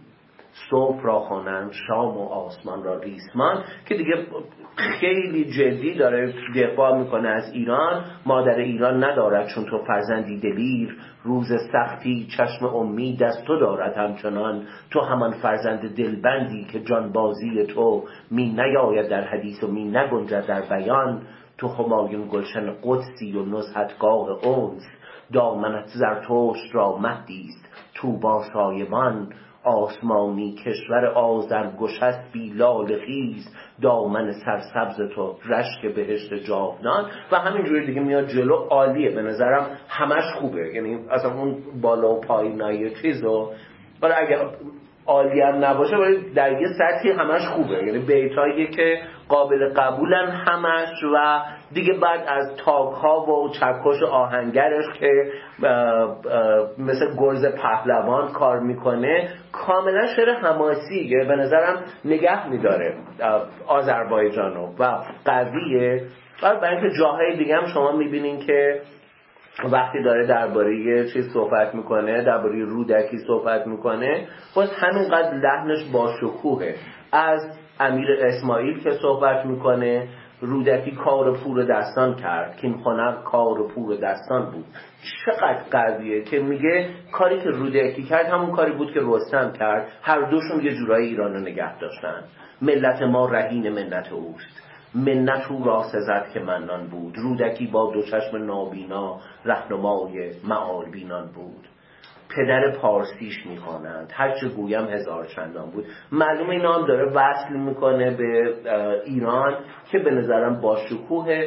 صبح را خوانند شام و آسمان را ریسمان. که دیگه خیلی جدی داره دفاع میکنه از ایران. مادر ایران ندارد چون تو فرزندی دلیر، روز سختی چشم امید از تو دارد همچنان. تو همان فرزند دلبندی که جانبازی تو می نیاید در حدیث و می نگنجد در بیان. تو همایون گلشن قدسی و نزهتگاه انس، دامنت زرتشت را مهدیست تو با سایبان. آسمانی کشور آذرگشت بی لاله خیز، دامن سرسبز تو رشک بهشت جاودان. و همینجوری دیگه میاد جلو. عالیه به نظرم، همش خوبه. یعنی اصلا اون بالا و پایینای چیزو، ولی اگه عالی هم نباشه ولی در یه سطحی همش خوبه. یعنی بیتایی که قابل قبولن همش. و دیگه بعد از تاک‌ها و چکش آهنگرش که اه اه مثل گرز پهلوان کار میکنه، کاملا شعر حماسیه. به نظرم نگه میداره آذربایجانو و قویه. و برای اینکه جاهای دیگه هم شما میبینین که وقتی داره درباره یه چیز صحبت میکنه، درباره رودکی صحبت میکنه، باز همینقدر لحنش با شکوهه. از امیر اسماعیل که صحبت میکنه، رودکی کار پور دستان کرد که این هنر کار پور دستان بود. چقدر قویه که میگه کاری که رودکی کرد همون کاری بود که رستم کرد. هر دوشون یه جورایی ایران رو نگه داشتن. ملت ما رهین منت اوست، منت او را سزد که منان بود. رودکی با دو چشم نابینا رهنمای معال بینان بود. پدر پارسیش میخوانند هرچه گویم هزار چندان بود. معلومه اینا هم داره وصل میکنه به ایران که به نظرم با شکوه.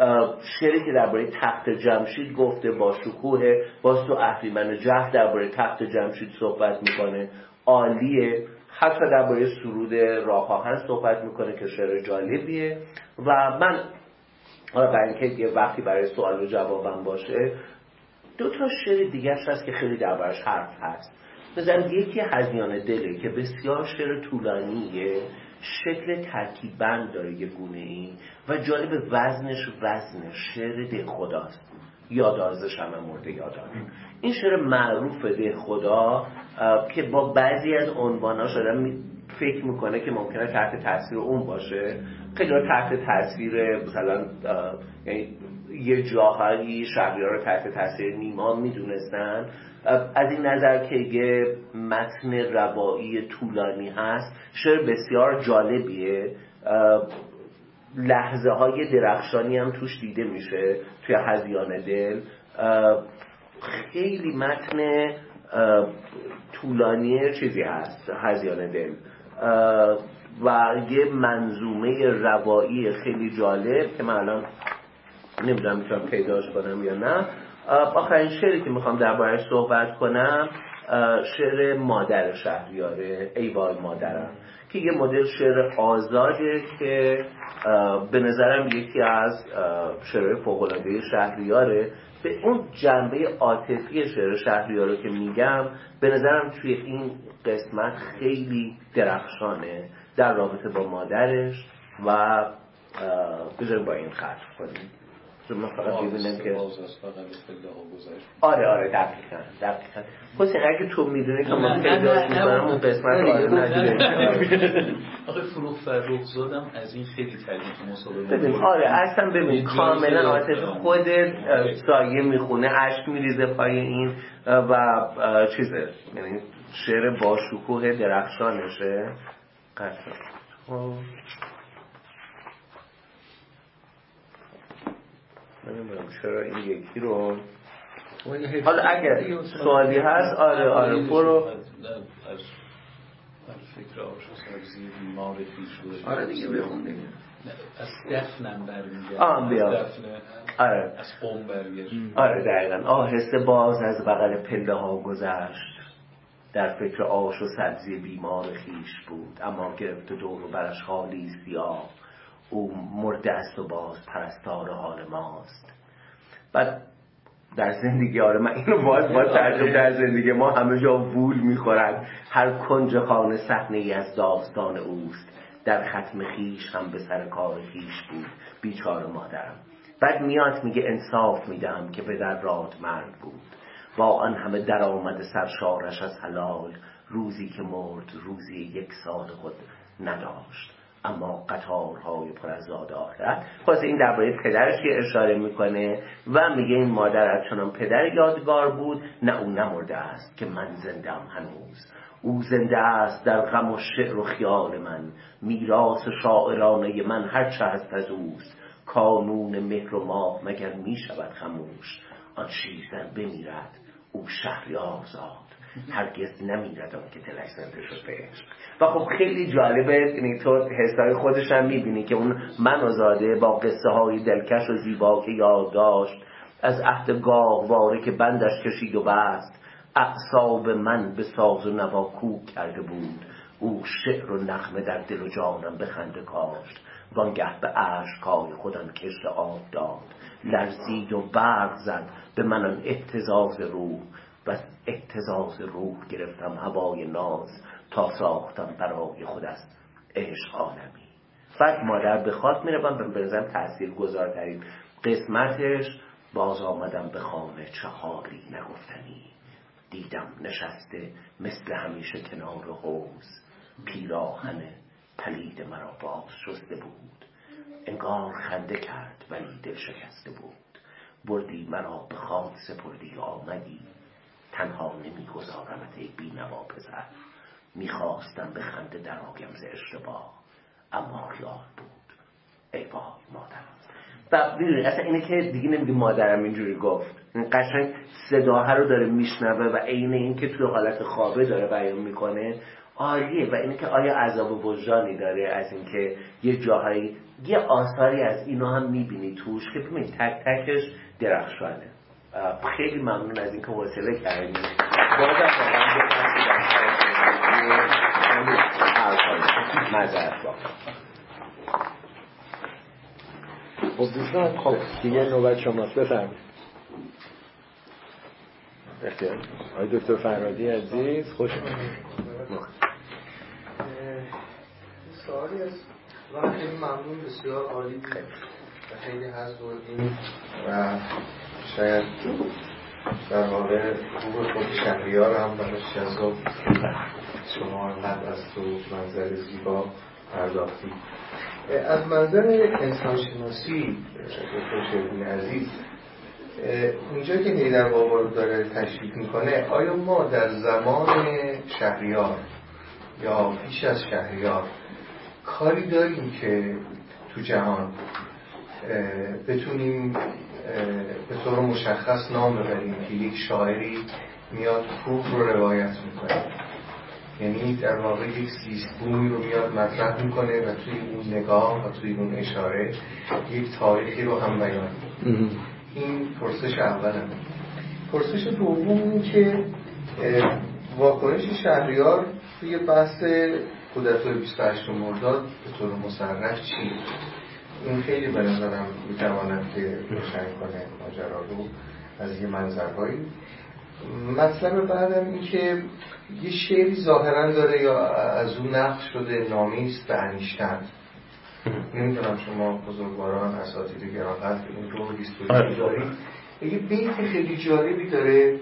شعری که درباره تخت جمشید گفته با شکوه. باز تو اهریمن جهد درباره تخت جمشید صحبت میکنه، عالیه. حتی درباره سرود راه آهن صحبت میکنه که شعر جالبیه. و من برای اینکه یه وقتی برای سوال و جوابم باشه، دو تا شعر دیگرش هست که خیلی دربارش حرف هست. مثلا یکی هذیان دله که بسیار شعر طولانیه، شکل ترکیب بند داره یه گونه ای و جالب وزنش وزن شعر ده خداست. یادارزش همه مورد یادار. این شعر معروف ده خدا که با بعضی از عنواناش آدم فکر میکنه که ممکنه تحت تاثیر اون باشه. خیلی تحت تاثیر مثلا یعنی یه جاهایی شهریار رو تحت تاثیر نیما میدونستن. از این نظر که یه متن روایی طولانی هست، شعر بسیار جالبیه. لحظه های درخشانی هم توش دیده میشه توی هذیان دل. خیلی متن طولانی چیزی هست هذیان دل و یه منظومه روایی خیلی جالب که من الان نمیدونم میتونم پیداش کنم یا نه. آخرین شعری که میخوام درباره‌اش صحبت کنم شعر مادر شهریاره، ای وای مادرم، که یه مدل شعر آزاده که به نظرم یکی از شعرهای فوق‌العاده شهریاره. به اون جنبه عاطفی شعر شهریاره که میگم، به نظرم توی این قسمت خیلی درخشانه در رابطه با مادرش و بذاریم با این خط کنیم. من فقط ببینم که آره آره دقیقاً دقیقاً حسین اگه تو میدونی که من پیداش میکنم اون قسمت آره ندیده آقای فروغ فرخزادم از این خیلی تعریف مسابقه ببین آره اصلا ببین کاملا عاطفی خودت سایه میخونه اشک میریزه پای این و چیزه یعنی شعر با شکوه درخشانشه قطعا نمیدونم چرا این یکی رو حالا اگر سوالی هست آره آره برو از فکر آشو سبزی بیمار پیش شده آره دیگه بخون دیگه از دفنم برمیگرد آه بیا آره از قوم برگشت آره دقیقا آهسته باز از بغل پله ها گذشت در فکر آش و سبزی بیمار خیش بود اما گرفت دور و برش حالی سیاه او مرده است و باز پرستار حال ماست. بعد در زندگی آره من اینو باز با ترجمه در زندگی ما همه جا وول میخورد هر کنج خانه صحنه ای از داستان اوست در ختم خیش هم به سر کار خیش بود بیچاره مادرم. بعد میاد میگه انصاف میدم که به در راد مرد بود با آن همه در آمد سرشارش از حلال روزی که مرد روزی یک سال خود نداشت اما قطارهای پر از زاد آخرت. خواست این درباره پدرش یه اشاره میکنه و میگه این مادر از چنان پدر یادگار بود نه او نمرده است که من زنده ام هنوز او زنده است در غم و شعر و خیال من میراث شاعرانه من هرچه هست از اوست کانون مهر و ماه مگر میشود خموش آن شیرزن بمیرد او شهریار زاد هرگز نمیرد آن که دلش زنده شد به عشق. و خب خیلی جالبه یعنی تو حسای خودش هم میبینی که اون من و زاده با قصه های دلکش و زیبا که یاد داشت از عهد گاهواره که بندش کشید و بست اعصاب من به ساز و نوا کوک کرده بود او شعر و نغمه در دل و جانم به خنده کاشت وانگه به اشک‌های خودم کشت آب داد لرزید و برق زد به من آن اهتزاز روح و اهتزاز روح گرفتم هوای ناز تا ساختم برای خود از عشق عالمی. بعد مادر به خاک میرم به بنظرم تأثیر گذارترین قسمتش باز آمدم به خانه چه حالی نگفتنی دیدم نشسته مثل همیشه کنار حوض پیراهن پلید مرا باز شسته بود انگار خنده کرد ولی دل شکسته بود بردی مرا به خاک سپردی آمدی تنها نمی گذارمت ای بی نوا پسر میخواستم به خنده در آیم ز اشتباه اما خیال بود ای وای مادرم. و میدونی اصلا اینه که دیگه نمیگه مادرم اینجوری گفت قشنگ صداها رو داره میشنوه و عین این که توی حالت خوابه داره بیان میکنه عالیه. و اینه که آیا عذاب وجدانی داره از این که یه جاهایی یه آثاری از اینا هم میبینی توش که ببین تک تکش درخشانه. خیلی ممنون از این که حوصله کردیم. بازم واقعا معذرت با خب دوستان خب دیگه نوبت شماست بفرمایید. اختیار آقای دکتر فرهادی عزیز خوش اومدید. سوالی از من خیلی ممنون بسیار عالی بود و خیلی حظ بردیم و شاید در واقع خوب خود شهریار هم براش جذاب شما انقدر از تو منظر زیبا پرداختی. از منظر انسانشناسی دکتر شیرین عزیز اینجا که نیدر بابا رو داره تشریح میکنه آیا ما در زمان شهریار یا پیش از شهریار کاری داریم که تو جهان بتونیم به طور مشخص نام ببریم که یک شاعری میاد کوه رو روایت میکنه یعنی در واقع یک زیست بومی رو میاد مطرح میکنه و توی اون نگاه و توی اون اشاره یک تاریخی رو هم بیان میکنه. این پرسش اولم. پرسش دوم این که واکنش شهریار توی بحث کودتای بیست و هشتم مرداد به طور مصرح چی؟ این خیلی به نظرم میتواند که روشن کنه ماجرا رو از یه منظرهایی. مطلب بعدم این که یه شعری ظاهرا داره یا از اون نقل شده نامی است به انیشتن. نمیدونم شما بزرگواران اساتید گرامقدر این رو هیستوری دارید. یه بیت خیلی جالبی داره،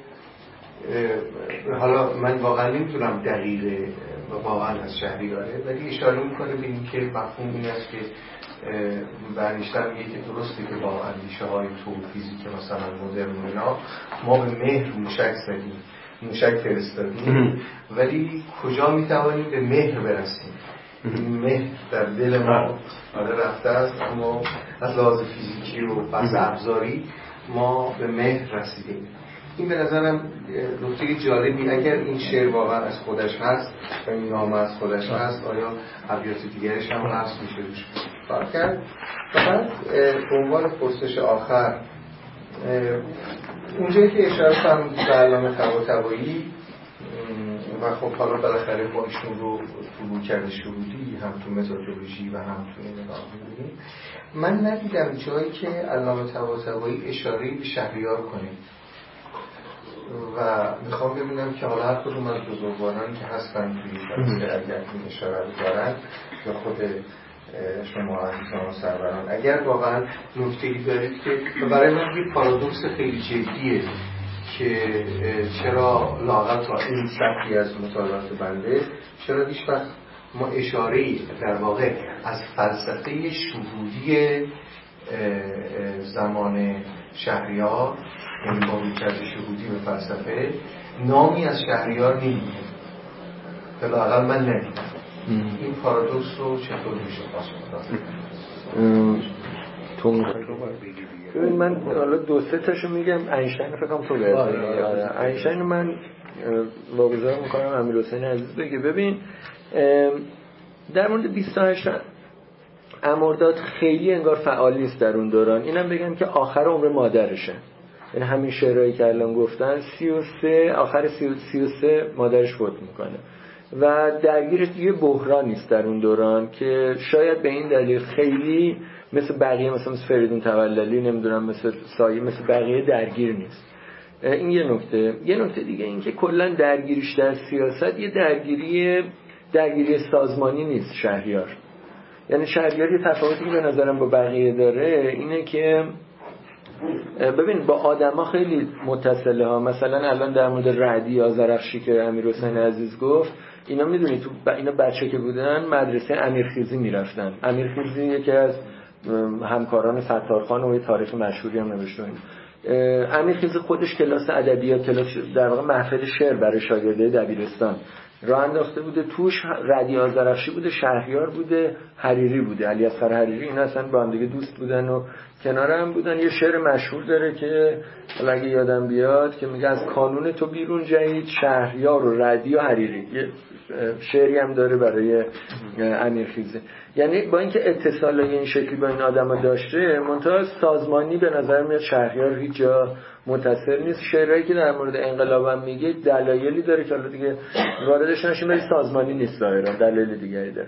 حالا من واقعا نمیتونم دقیقه واقعا از شهریاره، ولی اشاره میکنه به این که مفهوم این است که برنیشتر میگه که درسته که با اندیشه های تو فیزیک مثلا مدرن اینا ما به مهر موشک زدیم، موشک فرستادیم، ولی کجا میتوانیم به مهر برسیم؟ مهر در دل ما آره رفته است، اما از لحاظ فیزیکی و بحث ابزاری ما به مهر رسیدیم. این به نظرم نکته جالبی، اگر این شعر واقعا از خودش هست و این نامه از خودش هست، آیا ابیات دیگرش هم هست میشه روش کار کرد. فقط به عنوان پرسش آخر، اونجایی که اشاره فرمودید به علامه طباطبایی و خب حالا بالاخره با ایشون رو تو کرده شهودی هم تو متدولوژی و هم تو این نگاه می‌بینیم، من ندیدم جایی که علامه طباطبایی اشاره‌ای به شهریار کنه و میخوام ببینم که حالا هر کدوم از بزرگواران که هستن توی فلسفه اگر این اشاره رو دارن یا خود شما عزیزان و سروران اگر واقعا نکته‌ای دارید که برای من یه پارادوکس خیلی جدیه که چرا لااقل تا این سطحی از مطالعات بنده چرا هیچ وقت ما اشاره‌ای در واقع از فلسفه شهودی زمان شهریار، یعنی با رویکرد شهودی به فلسفه، نامی از شهریار نمیدیم، لااقل من ندیدم. این پارادوکس رو چطور میشه پاسخ داد؟ تو میخوای من حالا دو سه تاشو میگم. اینشتین فکر کنم تو بگی. اینشتین من واگذار میکنم امیرحسین عزیز بگه. ببین در مورد بیست و هشت امرداد خیلی انگار فعال نیست در اون دوران. اینم بگم که آخر عمر مادرشه، یعنی همین شعرهایی که الان گفتن سی و سه آخر سی و سه مادرش فوت میکنه و درگیرش دیگه بحران نیست در اون دوران که شاید به این دلیل خیلی مثل بقیه، مثلا مثل فریدون توللی نمیدونم مثل سایه مثل بقیه درگیر نیست. این یه نکته. یه نکته دیگه این که کلا درگیریش در سیاست یه درگیری درگیری سازمانی نیست شهریار. یعنی شهریار یه تفاوتی که به نظرم با بقیه داره اینه که ببین با آدما خیلی متصله ها. مثلا الان در مورد رعدی آذرخشی که امیرحسین عزیز گفت، اینا میدونی تو ب... اینا بچه که بودن مدرسه امیرخیزی میرفتن. امیرخیزی یکی از همکاران ستارخان و یه تاریخ مشهوری هم نوشته. امیرخیزی خودش کلاس ادبیات، کلاس در واقع محفل شعر برای شاگردای دبیرستان راه انداخته بوده. توش رعدی آذرخشی بوده، شهریار بوده، حریری بوده، علیاصغر حریری. اینا اصلا با هم دیگه دوست بودن و کنار هم بودن. یه شعر مشهور داره که اگه یادم بیاد که میگه از کانون تو بیرون جهید شهریار و رعدی و حریری. یه شعری هم داره برای امیرخیزی. یعنی با اینکه اتصال این شکلی با این آدما داشته، منتها سازمانی به نظر میاد شهریار هیچ جا متصل نیست. شعرهایی که در مورد انقلابم میگه دلایلی داره که حالا دیگه واردش نشیم، ولی سازمانی نیست ظاهرا، دلایل دیگری داره.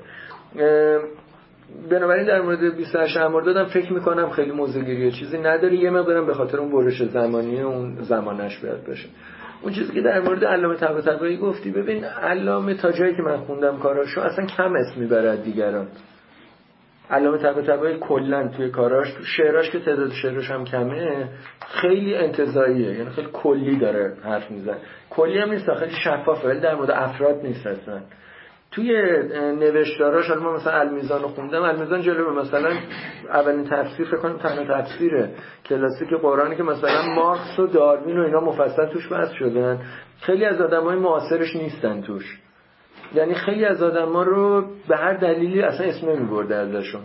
بنابراین در مورد بیست و هشت مرداد هم فکر میکنم خیلی موضوعگیری چیزی نداره. یه مقدارم به خاطر اون برش زمانی اون زمانش باید باشه. اون چیزی که در مورد علامه طباطبایی گفتی، ببین علامه تا جایی که من خوندم کاراشو اصلا کم اسم میبره دیگران. علامه طباطبایی کلا توی کاراش، تو شعراش که تعداد شعرش هم کمه، خیلی انتزاعیه، یعنی خیلی کلی داره حرف میزنه. کلی هم نیست، خیلی شفافه، ولی در مورد افراد نیست اصلا. توی نوشتاراش، حالا من مثلا المیزان رو خوندم، المیزان جلوه مثلا اولین تفسیر فکر کنم تنها تفسیر کلاسیک قرآنی که مثلا مارکس و داروین و اینا مفصل توش بحث شدن. خیلی از آدمای معاصرش نیستن توش، یعنی خیلی از آدما رو به هر دلیلی اصلا اسم نمی‌برده ازشون.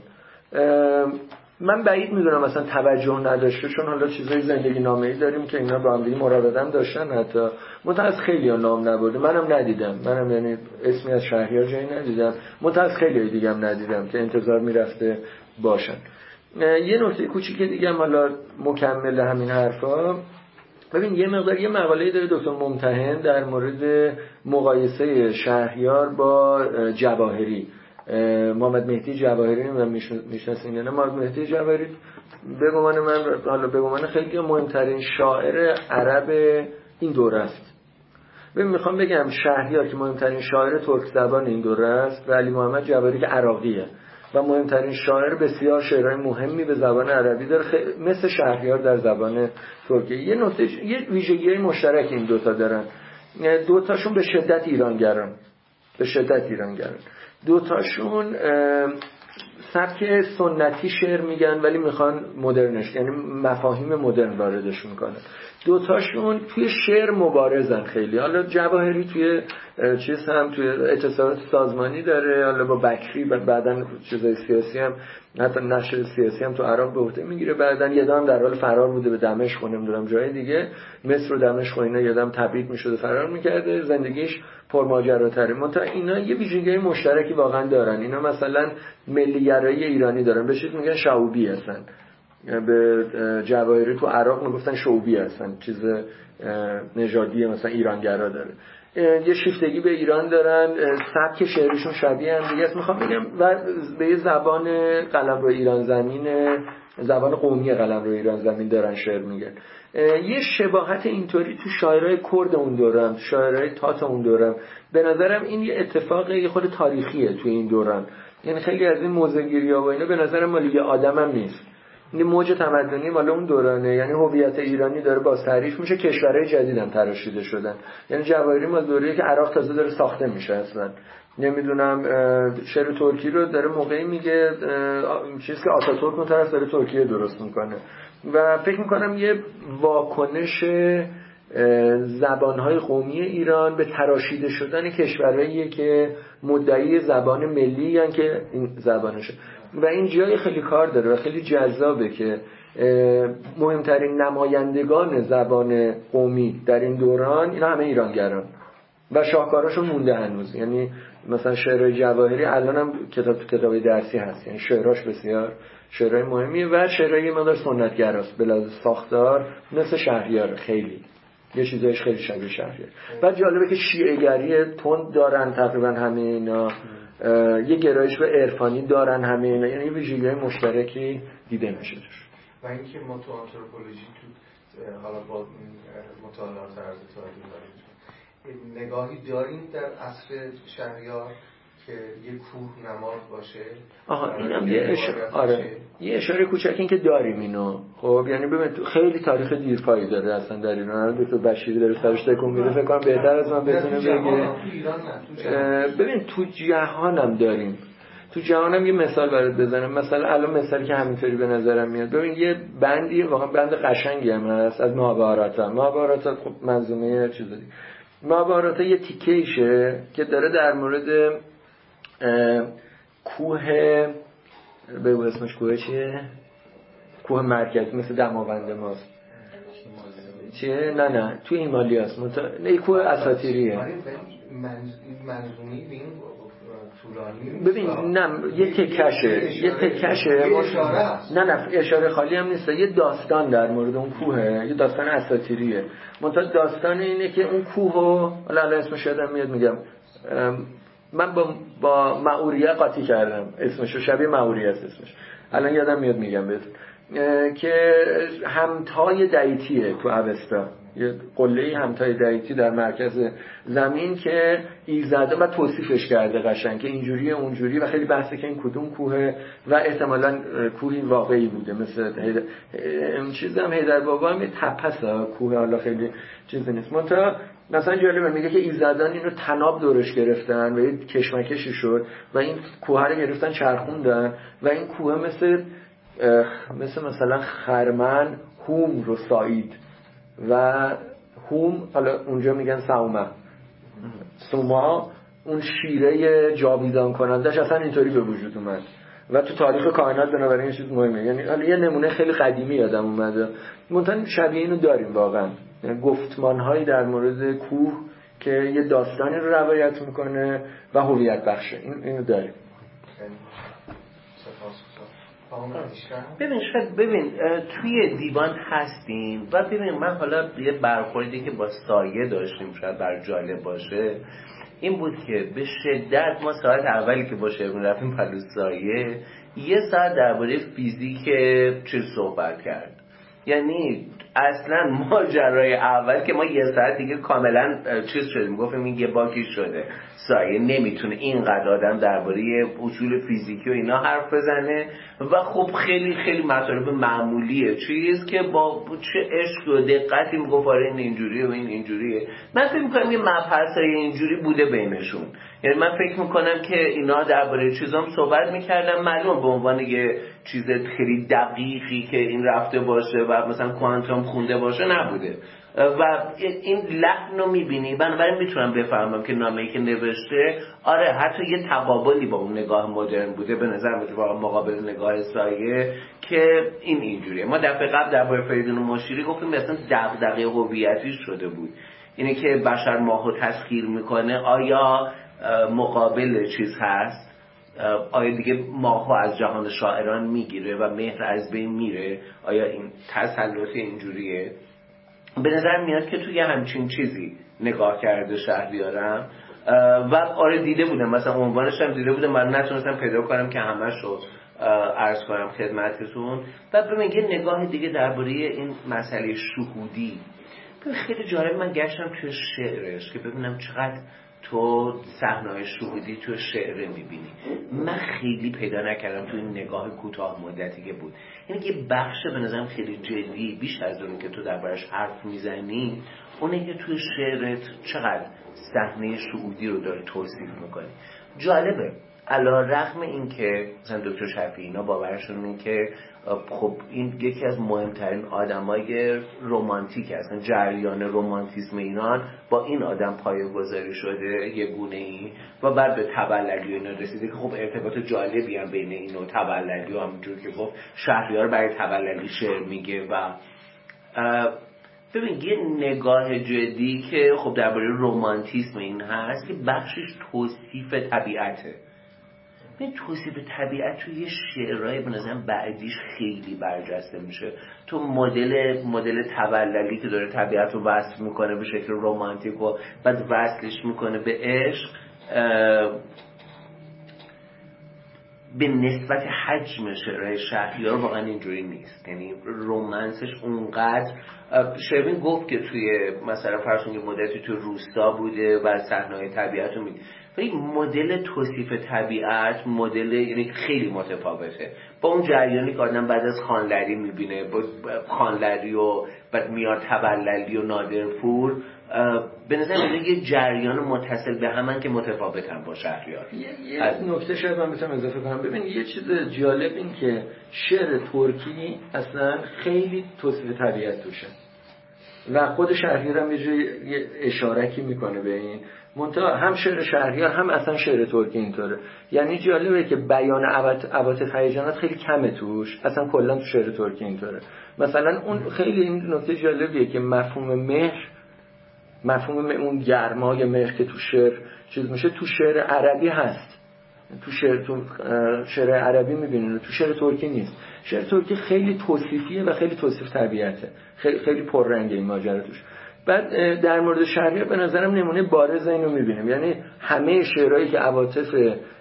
من بعید میدونم مثلا توجه نداشته، چون حالا چیزای زندگی نامه‌ای داریم که اینا با هم دیگه مراودات هم داشتن، حتی منتها از خیلی‌ها نام نبرده. منم ندیدم، منم یعنی اسمی از شهریار جایی ندیدم، منتها از خیلی‌های دیگه هم ندیدم که انتظار میرفته باشن. یه نکته کوچیک دیگه هم حالا مکمل همین حرفا، ببین یه مقدار یه مقاله داره دکتر ممتحن در مورد مقایسه شهریار با جواهری. محمد مهدی جواهری نمیدونم میشناسین یا نه. محمد مهدی جواهری به گمان من، حالا به گمان خیلی مهمترین شاعر عرب این دوره است. ببین میخوام بگم شهریار که مهمترین شاعر ترک زبان این دوره است و علی محمد جواری که عراقیه و مهمترین شاعر بسیار شعرهای مهمی به زبان عربی داره مثل شهریار در زبان ترکی. یه نکته یه ویژگی مشترک این دوتا دارن، دوتاشون به شدت ایرانگران به شدت ایرانگران دوتاشون سبک سنتی شعر میگن ولی میخوان مدرنش، یعنی مفاهیم مدرن واردش میکنن. دوتاشون توی شعر مبارزن خیلی. حالا جواهری توی چیز هم توی اتصالات سازمانی داره، حالا با بکری بعدن چیزای سیاسی هم، حتی نشر سیاسی هم تو عراق به عهده میگیره. بعدن یه دام در حال فرار بوده به دمشق و نمیدونم جای دیگه، مصر و دمشق و اینا، یه دام تبعید میشده فرار میکرده، زندگیش پرماجراتره. منتها اینا یه ویژگی مشترکی واقعا دارن. اینا مثلا ملیگرایی ایرانی دارن، به چیز میگن شعوبی هستن. به جواهری تو عراق میگفتن شعوبی هستن، چیز نژادی مثلا ایرانگرا داره. یه شیفتگی به ایران دارن، سبک شعرشون شبیه هم دیگه است. میخوام بگم و به یه زبان قلمرو ایران زمین، زبان قومی قلمرو ایران زمین دارن شعر میگن. یه شباهت اینطوری تو شاعرای کرد اون دوران، شاعرای تات اون دوران، به نظرم این یه اتفاق یه خود تاریخیه تو این دوران. یعنی خیلی از این موزه‌گیری‌ها و اینا به نظرم مال یه آدمم نیست، این موج تمدنی مال اون دورانه. یعنی هویت ایرانی داره باز تعریف میشه، کشورهای جدید هم تراشیده شدن. یعنی جواهری مال دوره‌ای که عراق تازه داره ساخته میشه اصلا. نمیدونم شعر ترکی رو داره موقعی میگه چیزی که آتاتورک اون طرف داره ترکیه درست میکنه و فکر میکنم یه واکنش زبانهای قومی ایران به تراشیده شدن کشورهایی که مدعی زبان ملی هستن که این زبانشه و این جای خیلی کار داره و خیلی جذابه که مهمترین نمایندگان زبان قومی در این دوران اینا همه ایرانگران و شاهکاراشون مونده هنوز. یعنی مثلا شعر جواهری الان هم کتاب تو کتاب درسی هست، یعنی شعراش بسیار شعرهای مهمیه و شعرهای مدار سنتگراست به لحاظ ساختار، مثل شهریار خیلی یه چیزایش خیلی شبیه شهریار. بعد جالبه که شیعه‌گری تند دارن تقریبا همه اینا، یه گرایش به عرفانی دارن همه اینا، یعنی ویژگی‌های مشترکی دیده میشه توش. و اینکه ما تو آنتروپولوژی تو حالا با مطالعات عرض تاریخی داریم نگاهی داریم در عصر شهریار که یه کوه نماد باشه. آها اینم یه اشاره، آره یه اشاره کوچک این که داریم اینو. خب یعنی ببین خیلی تاریخ دیرپایی داره اصلا در ایران. دکتر بشیری داره سرش تکون میده، فکر کنم بهتر از من بتونه بگه. ببین تو جهانم داریم، تو جهانم یه مثال برات بزنم. مثلا الان مثالی که همینطوری به نظرم میاد، ببین یه بندی واقعا بند قشنگی هم هست از مهابهاراتا. مهابهاراتا خب منظومه چیزی، مهابهاراتا یه تیکه‌ایشه که داره در مورد کوه، بگو اسمش کوه چیه؟ کوه مرکز مثل دماوند ماست چیه؟ نه نه توی هیمالیاست مت... نه کوه اساطیریه. منظومی بین طولانی ببین نه یه تکشه یه تکشه نه نه اشاره خالی هم نیست، یه داستان در مورد اون کوهه، یه داستان اساطیریه. منتها داستان اینه که اون کوهو حالا الان اسمش یادم میاد میگم، من با با ماوریه قاطی کردم اسمش، شبیه ماوریه است اسمش، الان یادم میاد میگم بهتون که همتای دایتیه تو اوستا، یه قله‌ای همتای دایتی در مرکز زمین که ایزده و توصیفش کرده قشنگ که اینجوریه اونجوری و خیلی بحثه که این کدوم کوهه و احتمالاً کوهی واقعی بوده مثل این چیزام حیدر بابا هم تپسا کوه، حالا خیلی چیزی نیست. منتها مثلا جالبه میگه که ایزدان اینو تناب دورش گرفتن و یه کشمکشی شد و این کوه رو گرفتن چرخوندن و این کوه مثل مثل مثلا خرمن هوم رو سایید و هوم حالا اونجا میگن سومه سوما اون شیره جاویدان کنندش اصلا اینطوری به وجود اومد و تو تاریخ کائنات بنابراین این چیز مهمه. یعنی حالا یه نمونه خیلی قدیمی یادم اومده، منتها شبیه اینو داریم واقعا، یعنی گفتمان‌هایی در مورد کوه که یه داستانی رو روایت میکنه و هویت بخشه، این اینو داریم. ببین شاید ببین توی دیوان هستیم و ببین من حالا یه برخوردی که با سایه داشتیم شاید بر جالب باشه این بود که به شدت ما ساعت اولی که با شیرون رفتیم پلو سایه یه ساعت درباره فیزیک چیز صحبت کرد، یعنی اصلا ماجرای اول که ما یه ساعت دیگه کاملا چیز شدیم، گفتیم این یه باکی شده، سایه نمیتونه اینقدر آدم درباره اصول فیزیکی و اینا حرف بزنه و خب خیلی خیلی مطالب معمولیه، چیز که با چه عشق و دقتی میگفت آره این اینجوریه و این اینجوریه. من فکر میکنم یه مبحثای اینجوری بوده بینشون، یعنی من فکر میکنم که اینا درباره چیزام صحبت میکردن، معلوم به عنوان یه چیز خیلی دقیقی که این رفته باشه و مثلا کوانتوم خونده باشه نبوده و این لحن رو میبینی. بنابراین میتونم بفهمم که نامه‌ای که نوشته آره حتی یه تقابلی با اون نگاه مدرن بوده، به نظر میاد مقابل نگاه سایه که این اینجوریه. ما دفعه قبل درباره فریدون مشیری گفتیم مثلا دغدغه هویتی شده بود، اینه که بشر ماهو تسخیر میکنه، آیا مقابل چیز هست؟ آیا دیگه ماهو از جهان شاعران میگیره و مهر از بین میره؟ آیا این تسلط اینجوریه؟ به نظر میاد که توی همچین چیزی نگاه کرده شهریارم و آره دیده بودم، مثلا عنوانش هم دیده بودم، من نتونستم پیدا کنم که همه‌شو عرض کنم خدمتتون. و ببین یه نگاه دیگه درباره این مسئله شهودی خیلی جالب، من گشتم توی شعرش که ببینم چقدر تو صحنه‌های شهودی تو شعر میبینی. من خیلی پیدا نکردم تو این نگاه کوتاه مدتی که بود، یعنی یه بخش به نظرم خیلی جدی بیش از اون که تو دربارش حرف میزنی، اونه که توی شعرت چقدر صحنه شهودی رو داره توصیف میکنی. جالبه علی رغم این که مثلا دکتر شفیعی اینا باورشون اینه که خب این یکی از مهمترین آدمای رمانتیک هستن، جریان رمانتیسم ایران با این آدم پایه‌گذاری شده یه گونه‌ای و بعد به تبلدی اینا رسیده که خب ارتباط جالبی هم بین این و تبلدی و همونجور که گفت شهریار برای تبلدی شعر میگه. و ببین یه نگاه جدی که خب درباره رمانتیسم این هست که بخشش توصیف طبیعته. این توصیف طبیعت توی یه شعرهای به نظرم بعدیش خیلی برجسته میشه. تو مدل مدل توللی که داره طبیعت رو وصف میکنه به شکل رمانتیک و بعد وصلش میکنه به عشق، به نسبت حجم شعرهای شهریار واقعا اینجوری نیست. یعنی رومانسش اونقدر، شروین گفت که توی مثلا فرسون یه مدتی توی روستا بوده و صحنه‌های طبیعت رو می‌دید، ولی مدل توصیف طبیعت مدل یعنی خیلی متفاوته با اون جریانی که آدم بعد از خانلری میبینه، با خانلری و بعد میار تبللی و نادرپور. به نظر میاد یه جریان متصل به همن که متفاوتن با شهریار. یه از نکته شاید من بتونم اضافه کنم. ببین یه چیز جالب این که شعر ترکی اصلا خیلی توصیف طبیعت توشه و خود شهریار هم یه اشاره‌ای میکنه به این. منتها هم شعر شهریار هم اصلا شعر ترکی اینطوره. یعنی جالبه که بیان عواطف هیجانات خیلی کمه توش، اصلا کلا تو شعر ترکی اینطوره. مثلا اون خیلی این نکته جالبیه که مفهوم مهر، مفهوم اون گرمای مهر که تو شعر چیز میشه تو شعر عربی هست، تو شعر تو شعر عربی میبینین، تو شعر ترکی نیست. شعر ترکی خیلی توصیفیه و خیلی توصیف طبیعته، خیلی خیلی پررنگه این ماجرا توش. بعد در مورد شهریار به نظرم نمونه بارز اینو میبینیم، یعنی همه شعرهایی که عواطف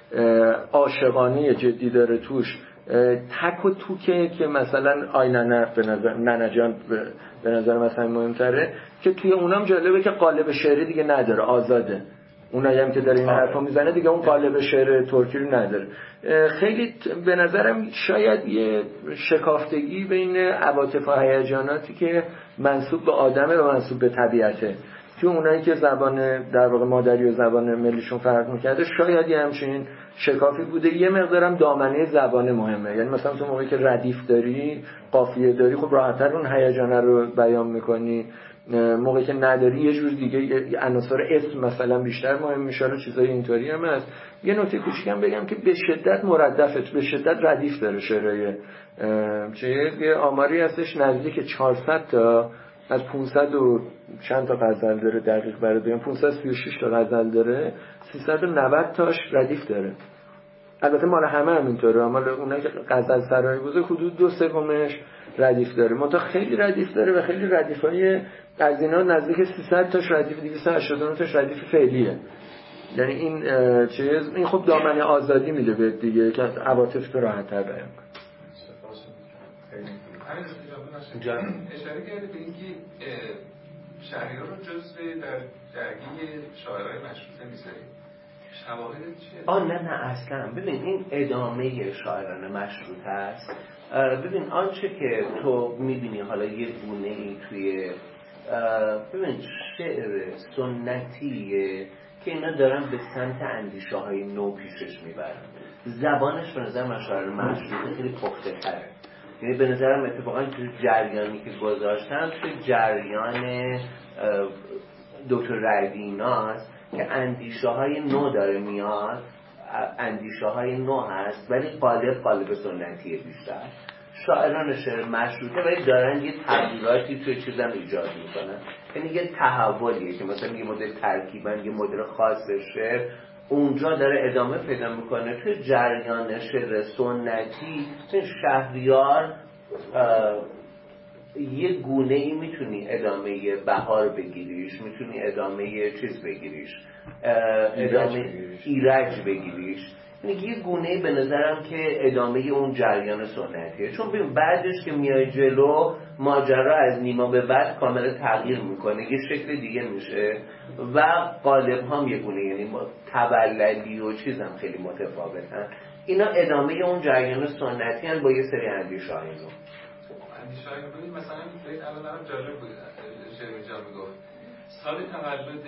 عاشقانه جدی داره توش، تک و توکه که مثلا آینه نرف به نظر ننجان به نظر مثلا مهمتره که توی اونام جالبه که قالب شعری دیگه نداره، آزاده. اونایی هم که داره این حرفا میزنه دیگه اون قالب شعر ترکی رو نداره. خیلی به نظرم شاید یه شکافتگی بین عواطف و هیجاناتی که منسوب به آدمه و منسوب به طبیعته، که اونایی که زبان در واقع مادری و زبان ملیشون فرق میکرده شاید یه همچین شکافی بوده. یه مقدارم دامنه زبان مهمه، یعنی مثلا تو موقعی که ردیف داری، قافیه داری، خب راحت‌تر اون هیجانه رو بیان میکنی. موقعی که نداری یه جور دیگه عناصر اسم مثلا بیشتر مهم میشه، چیزای اینطوری هم هست. یه نکته کوچیکم بگم که به شدت مردفه، به شدت ردیف داره شعرهای چه یه آماری هستش نزدیک چهارصد تا از پانصد و چند تا غزل داره، دقیق برای بگم پانصد و سی و شش تا غزل داره، سیصد و نود تاش ردیف داره. البته مال همه همینطوره، مال اونایی که غزل سرایی بوده حدود دو سومش ردیف داره. منتها خیلی ردیف داره و خیلی ردیفای از اینا نزدیک سیصد تاش ردیف، دویست و هشتاد و نه تاش ردیف فعلیه. یعنی این چیز این خب دامنه آزادی میده به دیگه که عواطف تو راحت‌تر بیان کنه. همین جان اشاره کرده به اینکه شهریار رو جزء در درگیر شاعرای مشروطه می‌ذاریم. شواهد چیه؟ آه نه نه اصلا ببین این ادامه شاعران مشروطه است. ببین آنچه که تو می‌بینی حالا یه گونه‌ای توی ببین شعر سنتیه که اینا دارن به سمت اندیشه های نو پیشش میبرن. زبانش به نظر من شاعر مشروطه خیلی پخته تره، یعنی به نظرم اتفاقا تو جریانی که گذاشتن تو جریان دکتر رعدیناست که اندیشه های نو داره میاد، اندیشه های نو هست ولی قالب قالب سنتیه بیشتر. شاعران شعر مشروطه ولی دارن یه تغییراتی توی چیزم ایجاد میکنن، یعنی یه تحولیه که مثلا یه مدل ترکیباً یه مدل خاص شعر اونجا داره ادامه پیدا میکنه. توی جریان شعر سنتی شهریار یه گونه ای میتونی ادامه بهار بگیریش، میتونی ادامه چیز بگیریش، ادامه ایرج بگیریش، یعنی یه گونه به نظرم که ادامه اون جریان سنتیه. چون ببین بعدش که میای جلو ماجرا از نیما به بعد کاملا تغییر میکنه، یه شکل دیگه میشه و قالب هم یه گونه، یعنی تبللی و چیزم خیلی متفاوتن. اینا ادامه اون جریان سنتی هن با یه سری اندیشه های نو. اندیشه های نو مثلا ببین الان برام جالب بود شعر جان میگفت سال تولد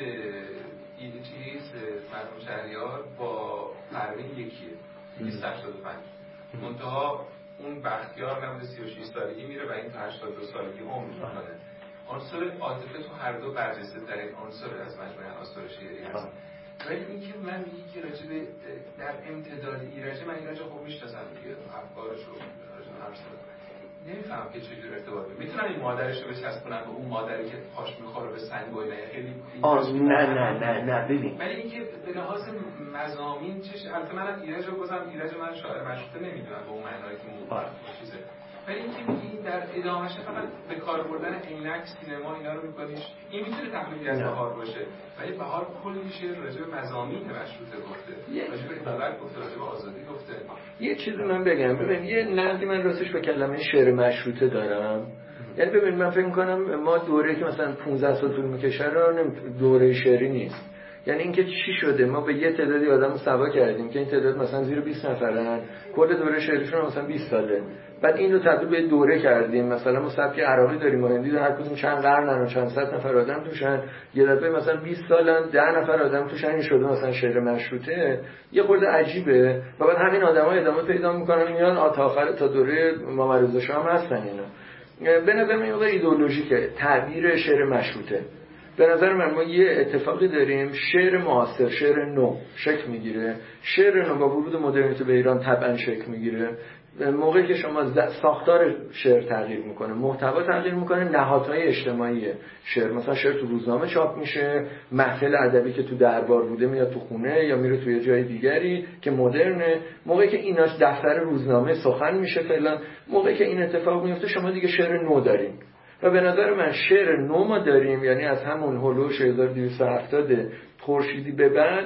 این چیز مرحوم شهریار با پروین یکیه، بیست هشتاد و پنج. منتها اون بختیار نمده سی و شش سالگی میره و این تا هشتاد و دو سالگی عمر میکنه. عنصر عاطفه تو هر دو برجسته ترین عنصر از مجموعه آثار شعری هست. ولی اینکه من میگی که راجع به در امتداد ایرج، من ایرج خوب میشناسم دیگه، افکارش رو راجع به حرف زدم، نمیفهم که چجوری ارتباط می‌کنه. میتونن این مادرش رو بچسبونن به اون مادری که پاش میخوره به سنگ و اینا، خیلی آه نه نه نه نه ببین، ولی اینکه به لحاظ مضامین چش البته منم ایرج رو گفتم، ایرج من شاعر مشروطه نمیدونم به اون معنایی که مو چیزه، ولی اینکه میگی در ادامهش فقط به کار بردن عینک سینما اینا رو میکنیش، این میتونه تقلیدی از بهار باشه، ولی بهار کلی شعر راجع به مضامین مشروطه گفته، راجع به دولت گفته، راجع به آزادی گفته. یه چیزی من بگم، ببین یه نقدی من راستش به کلمه شعر مشروطه دارم. یعنی ببین من فکر می‌کنم ما دوره‌ای که مثلا پانزده سال طول می‌کشه رو دوره شعری نیست. یعنی اینکه چی شده ما به یه تعدادی آدم سوا کردیم که این تعداد مثلا زیر بیست نفرن، کل دوره شعریشون مثلا بیست ساله، بعد این رو تبدیل به دوره کردیم. مثلا ما سبک عراقی داریم و هندی، هر کدوم چند قرنن و چند صد نفر آدم توشن، یه دفعه مثلا بیست سالن ده نفر آدم توشن، این شده مثلا شعر مشروطه. یه خورده عجیبه و بعد همین آدما ادامه پیدا میکنن میان تا آخر تا دوره محمد رضا شاه هم هستن. اینا به نظر من یه ایدئولوژیکه تعبیر شعر مشروطه. به نظر من ما یه اتفاقی داریم، شعر معاصر، شعر نو شکل میگیره، شعر نو با ورود مدرنیته به ایران طبعا شکل میگیره. موقعی که شما ساختار شعر تغییر میکنه، محتوا تغییر میکنه، نهادهای اجتماعی شعر، مثلا شعر تو روزنامه چاپ میشه، محفل ادبی که تو دربار بوده میاد تو خونه یا میره توی جای دیگری که مدرنه. موقعی که ایناش دفتر روزنامه سخن میشه فعلا، موقعی که این اتفاق میفته شما دیگه شعر نو دارین. و به نظر من شعر نو ما داریم، یعنی از همون هولوش هزار و دویست و هفتاد خورشیدی به بعد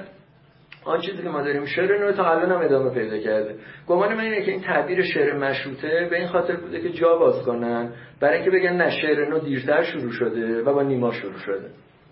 آن چیزی که ما داریم شعر نو تا الان هم ادامه پیدا کرده. گمان من اینه که این تعبیر شعر مشروطه به این خاطر بوده که جا باز کنن برای اینکه بگن نه شعر نو دیرتر شروع شده و با نیما شروع شده